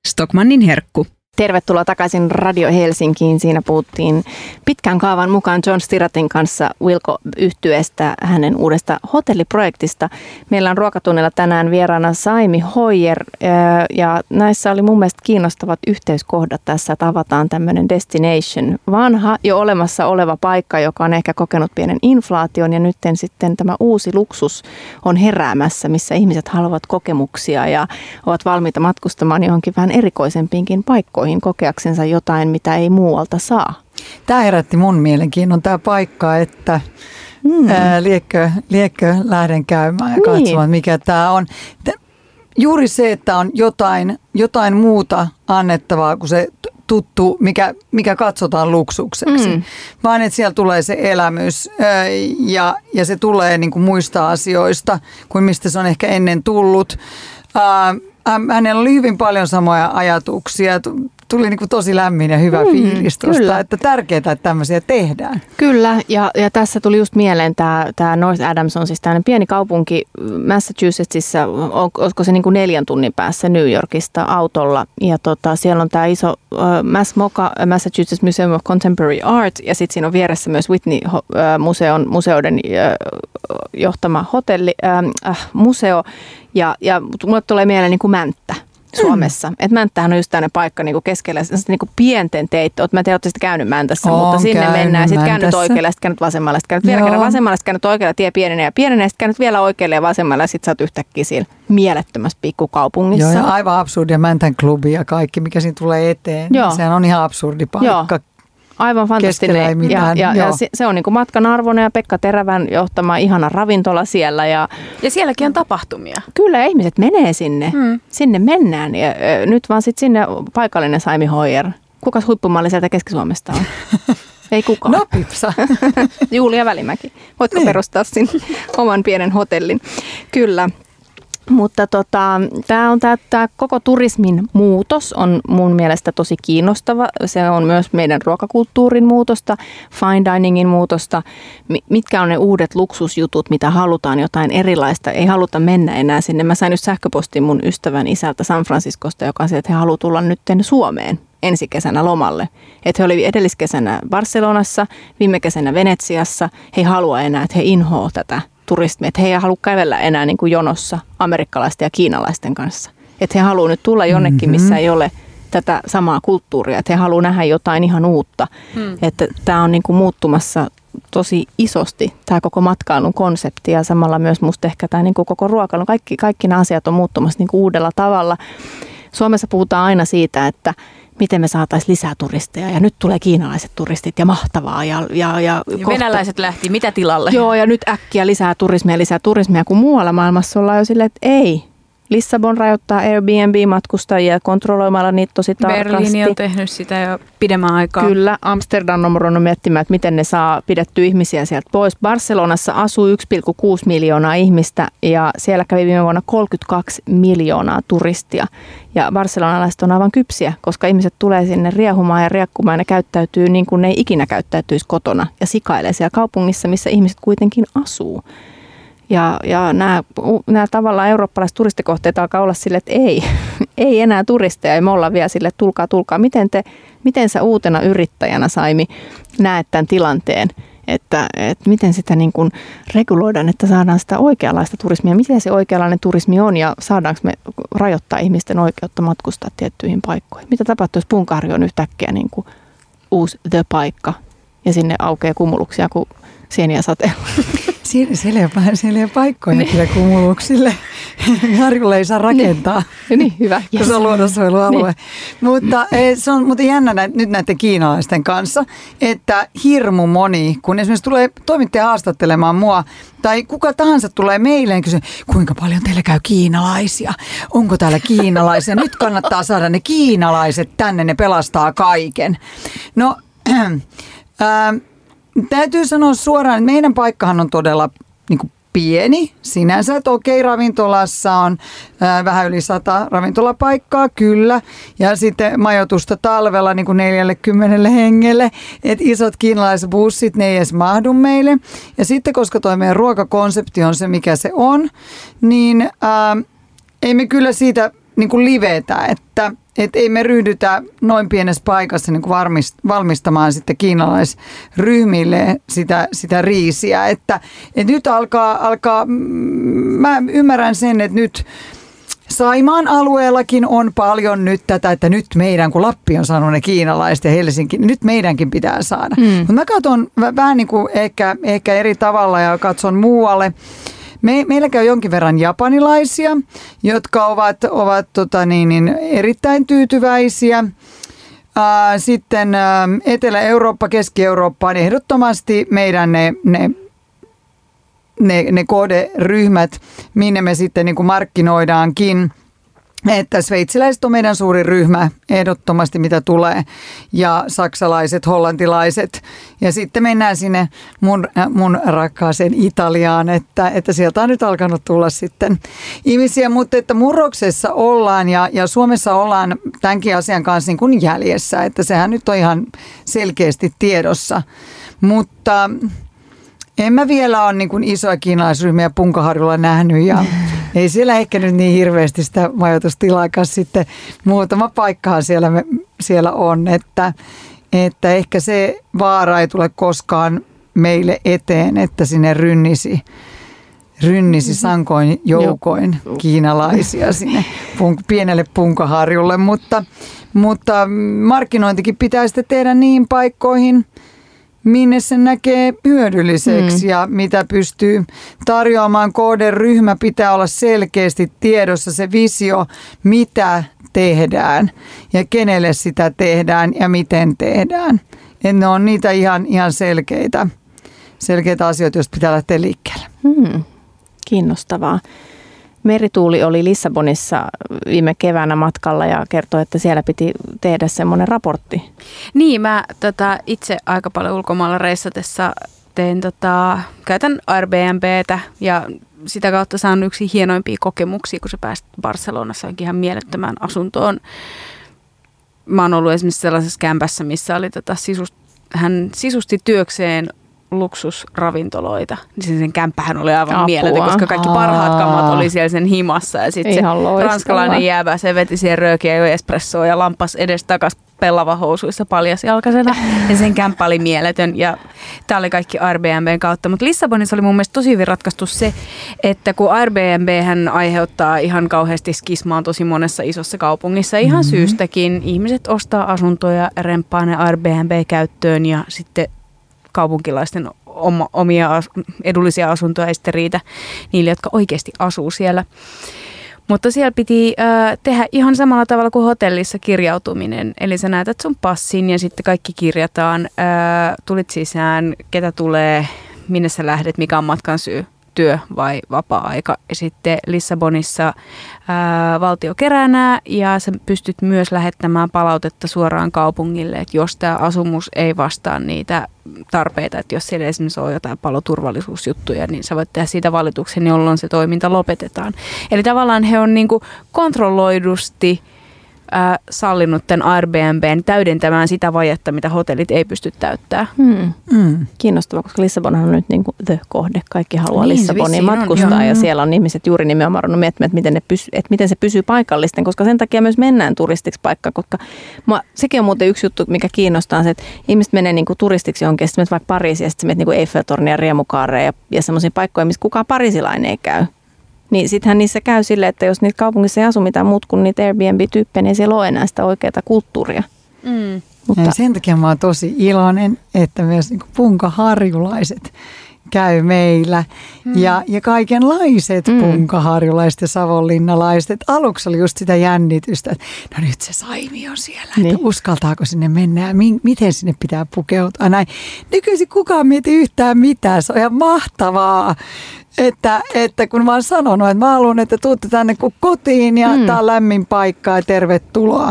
Stockmannin herkku. Tervetuloa takaisin Radio Helsinkiin. Siinä puhuttiin pitkän kaavan mukaan John Stirratin kanssa Wilco-yhtyeestä, hänen uudesta hotelliprojektista. Meillä on ruokatunnilla tänään vieraana Saimi Hoyer ja näissä oli mun mielestä kiinnostavat yhteyskohdat tässä, että avataan tämmöinen destination. Vanha jo olemassa oleva paikka, joka on ehkä kokenut pienen inflaation ja nyt sitten tämä uusi luksus on heräämässä, missä ihmiset haluavat kokemuksia ja ovat valmiita matkustamaan johonkin vähän erikoisempiinkin paikkoihin kokeaksensa jotain, mitä ei muualta saa. Tämä herätti mun mielenkiinnon tämä paikka, että mm. ää, liekkö, liekkö lähden käymään ja niin. katsomaan, mikä tämä on. Juuri se, että on jotain, jotain muuta annettavaa kuin se tuttu, mikä, mikä katsotaan luksukseksi, mm. vaan että siellä tulee se elämys ää, ja, ja se tulee niin kuin muista asioista kuin mistä se on ehkä ennen tullut. Ää, hänellä oli hyvin paljon samoja ajatuksia. Tuli niin kuin tosi lämmin ja hyvä mm, fiilis tuosta, että tärkeää, että tämmöisiä tehdään. Kyllä, ja, ja tässä tuli just mieleen tämä, tämä North Adams on siis tämmöinen pieni kaupunki Massachusettsissa, on, olisiko se niin kuin neljän tunnin päässä New Yorkista autolla. Ja tota, siellä on tämä iso uh, Mass Mocha, Massachusetts Museum of Contemporary Art, ja sitten siinä on vieressä myös Whitney-museon museoiden uh, johtama hotelli, uh, uh, museo, ja, ja mulle tulee mieleen niin kuin Mänttä Suomessa. Mm. Että Mänttähän on just tämmöinen paikka niin kuin keskellä, niin kuin pienten teitä. Mä en tiedä, olette sitten käynyt Mäntässä, Oon mutta sinne mennään. Ja sitten käynyt oikealle, sitten käynyt vasemmalle, sitten käynyt vielä kerran vasemmalle, sitten käynyt oikealle, tie pienenee ja pienenee, sitten käynyt vielä oikealle ja vasemmalle, ja sitten sä oot yhtäkkiä siellä mielettömässä pikkukaupungissa. Joo, ja aivan absurdia Mäntän klubi ja kaikki, mikä siinä tulee eteen. Joo. Sehän on ihan absurdi paikka. Joo. Aivan fantastinen. Ja, ja, ja se, se on niin kuin matkan arvoinen ja Pekka Terävän johtama ihana ravintola siellä. Ja, ja sielläkin on tapahtumia. Kyllä, ihmiset menee sinne. Hmm. Sinne mennään. Ja, ja, nyt vaan sitten sinne paikallinen Saimi Hoyer. Kukas huippumalli sieltä Keski-Suomesta on? Ei kukaan. No Pipsa. Julia Välimäki. Voitko niin. perustaa sinne oman pienen hotellin? Kyllä. Mutta tota, tämä on tää, tää koko turismin muutos on mun mielestä tosi kiinnostava. Se on myös meidän ruokakulttuurin muutosta, fine diningin muutosta. Mitkä on ne uudet luksusjutut, mitä halutaan jotain erilaista. Ei haluta mennä enää sinne. Mä sain nyt sähköpostin mun ystävän isältä San Franciscosta, joka on se, että he haluaa tulla nyt Suomeen ensi kesänä lomalle. Että he oli edelliskesänä Barcelonassa, viime kesänä Venetsiassa. He ei halua enää, että he inhoaa tätä turismia, että he ei halua kävellä enää niin kuin jonossa amerikkalaisten ja kiinalaisten kanssa. Että he haluaa nyt tulla jonnekin, missä ei ole tätä samaa kulttuuria, että he haluaa nähdä jotain ihan uutta. Hmm. Että tämä on niin kuin muuttumassa tosi isosti, tämä koko matkailun konsepti ja samalla myös musta ehkä tämä niin kuin koko ruokailun, kaikki, kaikki nämä asiat on muuttumassa niin kuin uudella tavalla. Suomessa puhutaan aina siitä, että miten me saataisiin lisää turisteja. Ja nyt tulee kiinalaiset turistit ja mahtavaa. Ja, ja, ja, ja kohta, venäläiset lähti, mitä tilalle? Joo, ja nyt äkkiä lisää turismia, lisää turismia, kun muualla maailmassa ollaan jo silleen, että ei. Lissabon rajoittaa Airbnb-matkustajia kontrolloimalla niitä tosi tarkasti. Berliini on tehnyt sitä jo pidemmän aikaa. Kyllä, Amsterdam on ruvennut miettimään, että miten ne saa pidettyä ihmisiä sieltä pois. Barcelonassa asuu yksi pilkku kuusi miljoonaa ihmistä ja siellä kävi viime vuonna kolmekymmentäkaksi miljoonaa turistia. Ja barcelonalaiset on aivan kypsiä, koska ihmiset tulee sinne riehumaan ja riekkumaan ja ne käyttäytyy niin kuin ne ei ikinä käyttäytyisi kotona ja sikailee siellä kaupungissa, missä ihmiset kuitenkin asuu. Ja, ja nämä, nämä tavallaan eurooppalaiset turistikohteet alkaa olla sille, että ei, ei enää turisteja. Ja me ollaan vielä sille, että tulkaa, tulkaa. Miten, te, miten sä uutena yrittäjänä, Saimi, näet tämän tilanteen? Että, että miten sitä niin kuin reguloidaan, että saadaan sitä oikeanlaista turismia. Miten se oikeanlainen turismi on ja saadaanko me rajoittaa ihmisten oikeutta matkustaa tiettyihin paikkoihin? Mitä tapahtuu, jos Punkaharju on yhtäkkiä niin kuin uusi the-paikka ja sinne aukeaa kumuluksia kuin sieniä sateella? Siellä, siellä, ei ole, siellä ei ole paikkoja niin. Kyllä kumuluksille. Harjulle ei saa rakentaa. Niin, niin hyvä. Yes. Kun se on luonnonsuojelualue. Niin. Mutta se on muuten jännä näin, nyt näiden kiinalaisten kanssa, että hirmu moni, kun esimerkiksi tulee toimittaja haastattelemaan mua, tai kuka tahansa tulee meille ja kysyy, kuinka paljon teillä käy kiinalaisia? Onko täällä kiinalaisia? Nyt kannattaa saada ne kiinalaiset tänne, ne pelastaa kaiken. No, äh, täytyy sanoa suoraan, että meidän paikkahan on todella niin kuin pieni sinänsä, että okei, ravintolassa on ää, vähän yli sata ravintolapaikkaa, kyllä, ja sitten majoitusta talvella niin kuin neljäkymmentä hengelle, että isot kiinalaiset bussit, ne ei edes mahdu meille, ja sitten koska tuo meidän ruokakonsepti on se, mikä se on, niin ää, ei me kyllä siitä niin kuin livetä, että et ei me ryhdytä noin pienessä paikassa niin kuin valmistamaan sitten kiinalaisryhmille sitä, sitä riisiä. Että, et nyt alkaa, alkaa, mä ymmärrän sen, että nyt Saimaan alueellakin on paljon nyt tätä, että nyt meidän, kun Lappi on saanut ne kiinalaiset ja Helsinki, niin nyt meidänkin pitää saada. Mm. Mutta mä katson vähän niin kuin ehkä, ehkä eri tavalla ja katson muualle. Me, meillä käy jonkin verran japanilaisia, jotka ovat, ovat tota niin, niin erittäin tyytyväisiä. Ää, sitten ää, Etelä-Eurooppa, Keski-Eurooppa on ehdottomasti meidän ne, ne, ne, ne kohderyhmät, minne me sitten niin kuin markkinoidaankin. Että sveitsiläiset on meidän suuri ryhmä ehdottomasti, mitä tulee, ja saksalaiset, hollantilaiset. Ja sitten mennään sinne mun, mun rakkaaseen Italiaan, että, että sieltä on nyt alkanut tulla sitten ihmisiä. Mutta että murroksessa ollaan ja, ja Suomessa ollaan tämänkin asian kanssa niin kuin jäljessä, että sehän nyt on ihan selkeästi tiedossa. Mutta en mä vielä ole niin kuin isoja kiinalaisryhmiä Punkaharjulla nähnyt ja ei siellä ehkä nyt niin hirveästi sitä majoitustilaakaan sitten. Muutama paikkahan siellä, me, siellä on, että, että ehkä se vaara ei tule koskaan meille eteen, että sinne rynnisi, rynnisi sankoin joukoin kiinalaisia sinne punk, pienelle Punkaharjulle. Mutta, mutta markkinointikin pitää sitten tehdä niihin paikkoihin, minne se näkee hyödylliseksi mm. ja mitä pystyy tarjoamaan. Kohderyhmä pitää olla selkeästi tiedossa se visio, mitä tehdään ja kenelle sitä tehdään ja miten tehdään. Et ne on niitä ihan, ihan selkeitä, selkeitä asioita, joista pitää lähteä liikkeelle. Mm. Kiinnostavaa. Merituuli oli Lissabonissa viime keväänä matkalla ja kertoi, että siellä piti tehdä semmoinen raportti. Niin, mä tota, itse aika paljon ulkomailla reissatessa teen, tota, käytän Airbnbtä ja sitä kautta saan yksi hienoimpia kokemuksia, kun sä pääset Barcelonassa onkin ihan mielettömään asuntoon. Mä oon ollut esimerkiksi sellaisessa kämpässä, missä oli tota, sisust, hän sisusti työkseen luksusravintoloita, niin sen kämppähän oli aivan Apua. mieletön, koska kaikki parhaat kammat oli siellä sen himassa ja sitten se ranskalainen jäävä, se veti siihen röökiä jo espressoa ja lampas edes takas pellavahousuissa paljasjalkaisena ja sen kämppä oli mieletön ja tämä oli kaikki Airbnbn kautta, mutta Lissabonissa oli mun mielestä tosi hyvin ratkaistu se, että kun Airbnbhän aiheuttaa ihan kauheasti skismaa tosi monessa isossa kaupungissa ihan mm-hmm. syystäkin, ihmiset ostaa asuntoja, remppaa ne Airbnb-käyttöön ja sitten kaupunkilaisten omia edullisia asuntoja ei sitten riitä niille, jotka oikeasti asuu siellä. Mutta siellä piti äh, tehdä ihan samalla tavalla kuin hotellissa kirjautuminen. Eli sä näytät sun passin ja sitten kaikki kirjataan. Äh, tulit sisään, ketä tulee, minne sä lähdet, mikä on matkan syy, työ vai vapaa-aika. Ja sitten Lissabonissa ää, valtio kerää nää ja sä pystyt myös lähettämään palautetta suoraan kaupungille, että jos tämä asumus ei vastaa niitä tarpeita, että jos siellä esimerkiksi on jotain paloturvallisuusjuttuja, niin sä voit tehdä siitä valituksen, jolloin se toiminta lopetetaan. Eli tavallaan he on niinku kontrolloidusti Äh, sallinut tämän Airbnbn täydentämään sitä vajetta, mitä hotellit ei pysty täyttämään. Hmm. Mm. Kiinnostavaa, koska Lissabonhan on nyt niin kuin the-kohde. Kaikki haluaa niin, Lissaboniin matkustaa on, ja siellä on ihmiset juuri nimenomaan miettimään, että miten, ne pysy, että miten se pysyy paikallisten, koska sen takia myös mennään turistiksi paikkaan. Koska mä, sekin on muuten yksi juttu, mikä kiinnostaa, se, että ihmiset menee niin kuin turistiksi jonkin, sitten vaikka Pariisiin ja sitten menet niin kuin Eiffeltornia, Riemukaareen ja, ja semmoisiin paikkoihin, missä kukaan parisilainen ei käy. Niin sittenhän niissä käy silleen, että jos niitä kaupungissa ei asu mitään muut kuin niitä Airbnb-tyyppejä, niin siellä on enää sitä oikeaa kulttuuria. Mm. Mutta sen takia mä oon tosi iloinen, että myös niin kuin punkaharjulaiset käy meillä. Mm. Ja, ja kaikenlaiset mm. punkaharjulaiset ja savonlinnalaiset. Aluksi oli just sitä jännitystä, että no nyt se Saimi on siellä, niin. Että uskaltaako sinne mennä ja mi- miten sinne pitää pukeutua. Näin. Nykyisin kukaan mieti yhtään mitään, se on ihan mahtavaa. Että, että kun mä oon sanonut, että mä haluan, että tuutte tänne kuin kotiin ja mm. tää on lämmin paikka ja tervetuloa,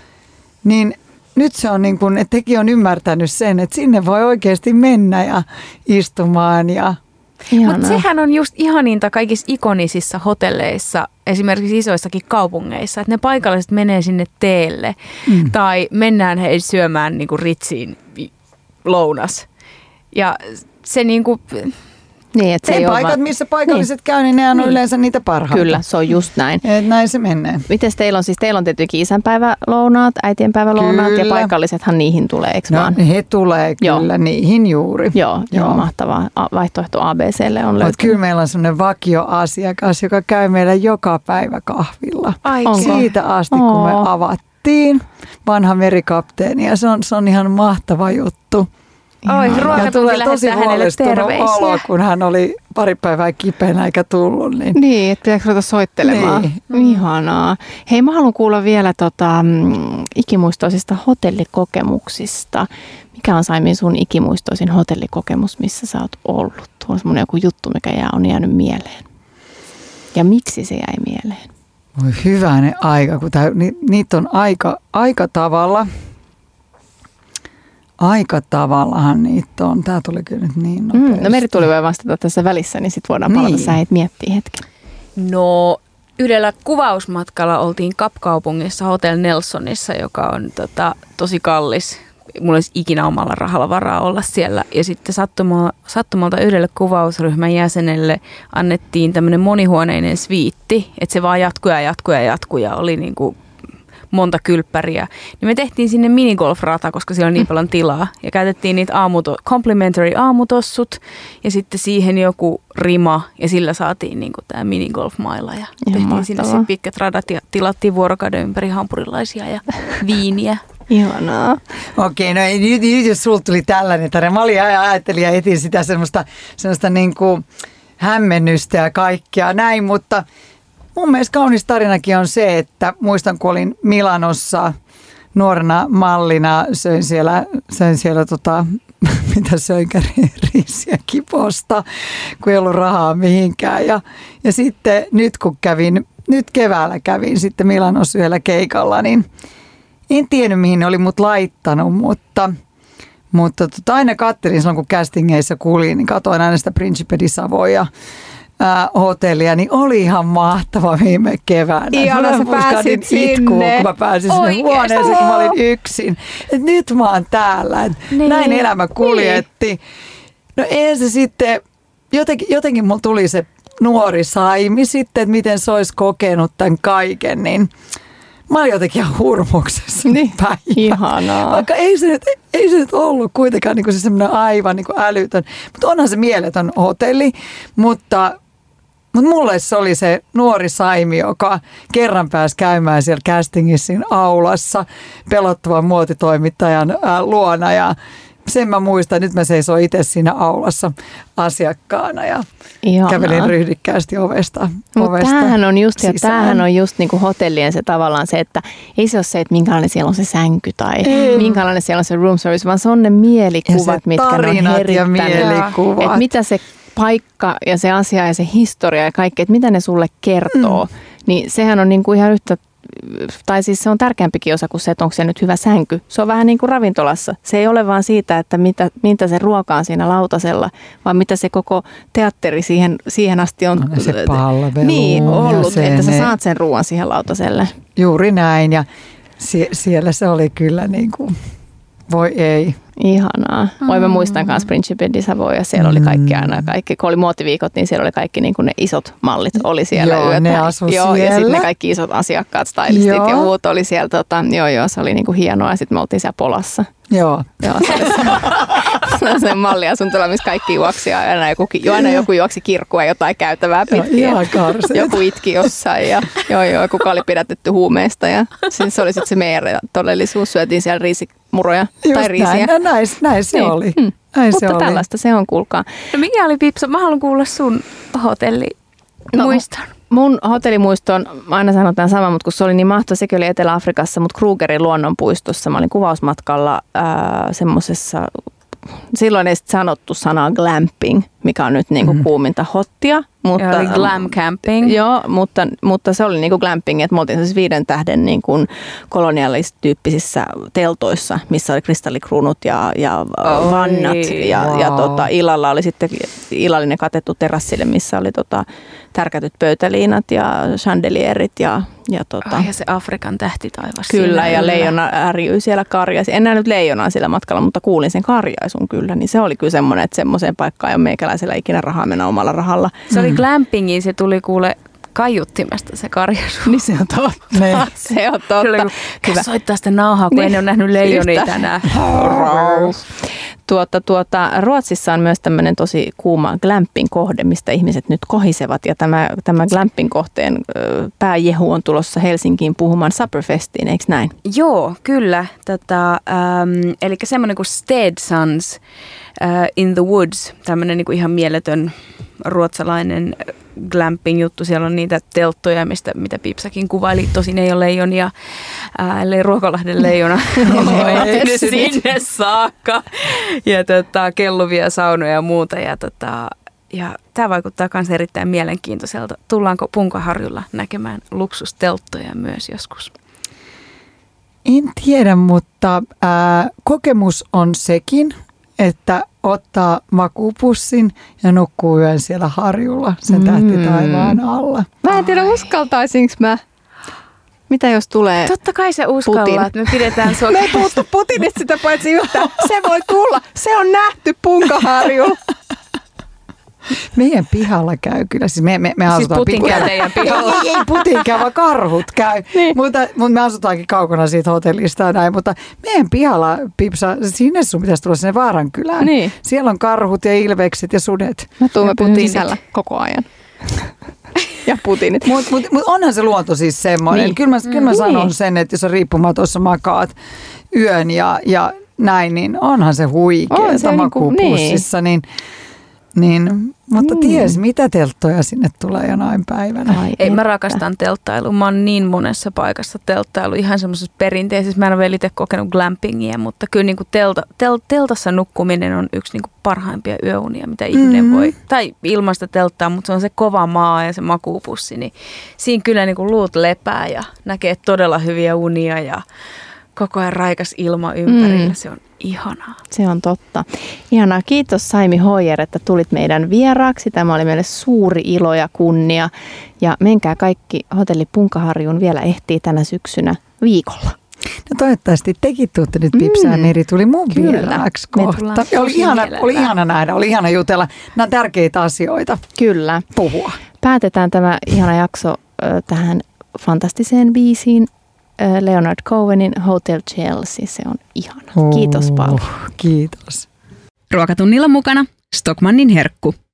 niin nyt se on niin kuin, että tekin on ymmärtänyt sen, että sinne voi oikeasti mennä ja istumaan. Ja mutta sehän on just ihaninta kaikissa ikonisissa hotelleissa, esimerkiksi isoissakin kaupungeissa, että ne paikalliset menee sinne teelle mm. tai mennään he syömään niin kuin Ritsiin lounas. Ja se niin kuin Niin, että se ne ei paikat, vaan... missä paikalliset niin. käy, niin nehän niin. on yleensä niitä parhaita. Kyllä, se on just näin. Et näin se menee. Mites teillä on siis? Teillä on tietenkin isänpäivälounaat, äitienpäivälounaat kyllä. ja paikallisethan niihin tulee, eikö no, vaan? he tulee kyllä joo. niihin juuri. Joo, joo. joo, mahtavaa. Vaihtoehto A B C:lle on löytynyt. Kyllä meillä on sellainen vakioasiakas, joka käy meillä joka päivä kahvilla. Onko? Siitä asti, kun me avattiin vanha merikapteeni ja se on, se on ihan mahtava juttu. Oi, ruokatunti lähettää hänelle terveisiä. Olo, kun hän oli pari päivää kipeänä eikä tullut. Niin, niin että pitääkö ruveta soittelemaan? Niin. Ihanaa. Hei, mä haluan kuulla vielä tota, ikimuistoisista hotellikokemuksista. Mikä on, Saimi, sun ikimuistoisin hotellikokemus, missä sä oot ollut? Tuo on semmoinen joku juttu, mikä jää, on jäänyt mieleen. Ja miksi se jäi mieleen? Voi hyvänen aika, kun tää, ni, niitä on aika, aika tavalla. Aika tavallahan niitä on. Tää tuli kyllä nyt niin nopeasti. Mm, no Meri tuli voi vastata tässä välissä, niin sit voidaan palata. Niin. Sä heit miettiä hetken. No yhdellä kuvausmatkalla oltiin Kapkaupungissa Hotel Nelsonissa, joka on tota, tosi kallis. Mulla olisi ikinä omalla rahalla varaa olla siellä. Ja sitten sattumalta, sattumalta yhdelle kuvausryhmän jäsenelle annettiin tämmöinen monihuoneinen sviitti. Että se vaan jatkuu ja jatkuu ja jatkuu ja oli niin kuin monta kylppäriä. Niin me tehtiin sinne minigolf-rata, koska siellä on niin paljon tilaa. Ja käytettiin niitä aamuto- complimentary aamutossut ja sitten siihen joku rima ja sillä saatiin niin kuin tämä minigolf-maila. Ja ihan tehtiin mahtavaa. sinne sitten pitkät radat ja tilattiin vuorokauden ympäri hampurilaisia ja viiniä. Ihanaa. Okei, no nyt, nyt jos sulta tuli tällainen tarina. Mä olin ja ajattelin ja etin sitä semmoista, semmoista niin kuin hämmennystä ja kaikkea näin, mutta mun mielestä kaunis tarinakin on se, että muistan kun olin Milanossa nuorena mallina, söin siellä, söin siellä tota, mitä söinkään, riisiä kiposta, kun ei ollut rahaa mihinkään. Ja, ja sitten nyt kun kävin, nyt keväällä kävin sitten Milanossa yhdellä keikalla, niin en tiennyt mihin ne oli mut laittanut, mutta, mutta tota, aina katselin silloin kun castingeissä kuulin, niin katsoin aina sitä Principe di Savoia hotellia, niin oli ihan mahtava viime keväänä. Ihana, sä pääsit sinne. Itkua, kun mä pääsin sinne Oikeesti? huoneeseen, kun mä olin yksin. Et nyt mä oon täällä. Niin. Näin elämä kuljetti. Niin. No ei se sitten, jotenkin, jotenkin mulla tuli se nuori Saimi sitten, että miten se olisi kokenut tämän kaiken, niin mä olin jotenkin ihan hurmuksessa niin. päivä. Ihanaa. Vaikka ei se nyt, ei se nyt ollut kuitenkaan niin kuin se semmoinen aivan niin kuin älytön. Mutta onhan se mieletön hotelli, mutta Mutta mulle se oli se nuori Saimi, joka kerran pääsi käymään siellä castingissa aulassa pelottavan muotitoimittajan ää, luona. Ja sen mä muistan, nyt mä seisoin itse siinä aulassa asiakkaana ja ihanaa. Kävelin ryhdikkäästi ovesta, ovesta tämähän on just, ja sisään. tämähän on just niinku hotellien se tavallaan se, että ei se ole se, että minkälainen siellä on se sänky tai ei. minkälainen siellä on se room service, vaan se on ne mielikuvat, mitkä on herittänyt. Että mitä se paikka ja se asia ja se historia ja kaikki, että mitä ne sulle kertoo, mm. niin sehän on niinku ihan yhtä, tai siis se on tärkeämpikin osa kuin se, että onko se nyt hyvä sänky. Se on vähän niin kuin ravintolassa. Se ei ole vaan siitä, että mitä, mitä se ruoka on siinä lautasella, vaan mitä se koko teatteri siihen, siihen asti on no, se palvelu, niin, ollut, se, että sä ne, saat sen ruoan siihen lautaselle. Juuri näin, ja sie, siellä se oli kyllä niin kuin, voi ei. Ihanaa. Oi mä muistan kanssa Principe di Savoia, siellä oli kaikki aina, kaikki, kun oli muotiviikot, niin siellä oli kaikki niin kuin ne isot mallit oli siellä joo, yötä. Ne asu joo, siellä. Ja sitten ne kaikki isot asiakkaat, stylistit joo. ja muut oli siellä, tota, joo joo, se oli niin kuin hienoa ja sitten me oltiin siellä Polassa. Joo. Joo, se oli se malliasuntola, missä kaikki juoksi ja aina joku, aina joku juoksi kirkkua jotain käytävää pitkin. Joo, ihan karseet. Joku itki jossain ja joo, joo, kuka oli pidätetty huumeista ja se oli sitten se meidän todellisuus, syötiin siellä riisimuroja just tai riisiä. Näin, näin, näin se niin. oli. Hmm. Näin Mutta se tällaista oli. se on, kuulkaa. No mikä oli Pipsa? Mä haluan kuulla sun hotelli no, muiston. Mun hotellimuisto on, aina sanotaan sama, mutta kun se oli niin mahtava, sekin oli Etelä-Afrikassa, mutta Krugerin luonnonpuistossa. Mä olin kuvausmatkalla ää, semmoisessa, silloin ei sanottu sanaa glamping, mikä on nyt niinku mm. kuuminta hottia. Mutta, oli glam camping. Joo, mutta, mutta se oli niinku glamping, että me oltiin siis viiden tähden niinku kolonialistyyppisissä teltoissa, missä oli kristallikruunut ja, ja oh, vannat. Ja, wow. ja tota, illalla oli sitten illallinen katettu terassille, missä oli tota, tärkätyt pöytäliinat ja chandelierit ja ja, tota, oh, ja se Afrikan tähtitaivas. kyllä, ja leijona ärjyi siellä karjaisi. En nähnyt leijonaa sillä matkalla, mutta kuulin sen karjaisun kyllä. Niin se oli kyllä semmoinen, että semmoiseen paikkaan ei ole meikäläisen siellä ikinä rahaa mennä omalla rahalla. Se oli glampingiin, se tuli kuule kaiuttimesta se karjasu. Niin se on totta. Ne. Se on totta. Hyvä. Soittaa sitä nauhaa, kun niin. En ole nähnyt leijonia tänään. Tuota, tuota, Ruotsissa on myös tämmöinen tosi kuuma glamping kohde, mistä ihmiset nyt kohisevat. Ja tämä, tämä glamping kohteen pääjehu on tulossa Helsinkiin puhumaan Supperfestiin, eikö näin? Joo, kyllä. Tätä, ähm, eli semmoinen kuin Stedsans äh, in the Woods, tämmöinen niin kuin ihan mieletön ruotsalainen glamping-juttu. Siellä on niitä telttoja, mistä, mitä Pipsakin kuvaili. Tosin ei ole leijonia, ää, ellei Ruokolahden leijona ole sinne saakka. Ja tota, kelluvia saunoja ja muuta. Ja, tota, ja tämä vaikuttaa myös erittäin mielenkiintoiselta. Tullaanko Punkaharjulla näkemään luksustelttoja myös joskus? En tiedä, mutta ää, kokemus on sekin, että ottaa makuupussin ja nukkuu yön siellä harjulla sen mm. tähtitaivaan alla. Mä en tiedä, uskaltaisinko mä. Mitä jos tulee Totta kai sä uskallat, Putin. Me pidetään sua. Me ei puhuttu Putinista sitä paitsi yhtään. Se voi tulla, se on nähty Punkaharjulla. Meidän pihalla käy kyllä. Siis me, me, me siis Putin käy teidän pihalla. Ei, ei Putin käy, vaan karhut käy. Niin. Mutta, mutta me asutaankin kaukana siitä hotellista ja näin. Mutta meidän pihalla, Pipsa, sinne sun pitäisi tulla sinne Vaarankylään. Niin. Siellä on karhut ja ilvekset ja sudet. Mä tuun, mä pysyn sisällä koko ajan. Ja Putinit. Mutta mut, mut onhan se luonto siis semmoinen. Niin. Kyllä mä, kyllä mä mm. sanon sen, että jos on riippumatossa makaat yön ja, ja näin, niin onhan se huikeeta on makuupussissa. Niin. Niin, mutta mm. ties, mitä telttoja sinne tulee jonain päivänä. Ai Ei, että. Mä rakastan telttailua. Mä oon niin monessa paikassa telttailu. Ihan semmoisessa perinteisessä. Mä en ole itse kokenut glampingia, mutta kyllä niin kuin telta, tel, teltassa nukkuminen on yksi niin kuin parhaimpia yöunia, mitä ihminen mm-hmm. voi. Tai ilmaista telttaa, mutta se on se kova maa ja se makuupussi. Niin siinä kyllä niin kuin luut lepää ja näkee todella hyviä unia ja koko ajan raikas ilma ympärillä. Mm. Se on ihanaa. Se on totta. Ihanaa. Kiitos Saimi Hoyer, että tulit meidän vieraaksi. Tämä oli meille suuri ilo ja kunnia. Ja menkää kaikki hotelli Punkaharjuun vielä ehtii tänä syksynä viikolla. No toivottavasti tekin tuutte nyt Pipsään. Mm. Eri tuli mun vieraaksi kohta. Oli ihana, oli ihana nähdä, oli ihana jutella. Nämä on tärkeitä asioita. Kyllä. Puhua. Päätetään tämä ihana jakso äh, tähän fantastiseen biisiin. Leonard Cohenin Hotel Chelsea, se on ihana. Kiitos paljon. Kiitos. Ruokatunnilla mukana Stockmannin herkku.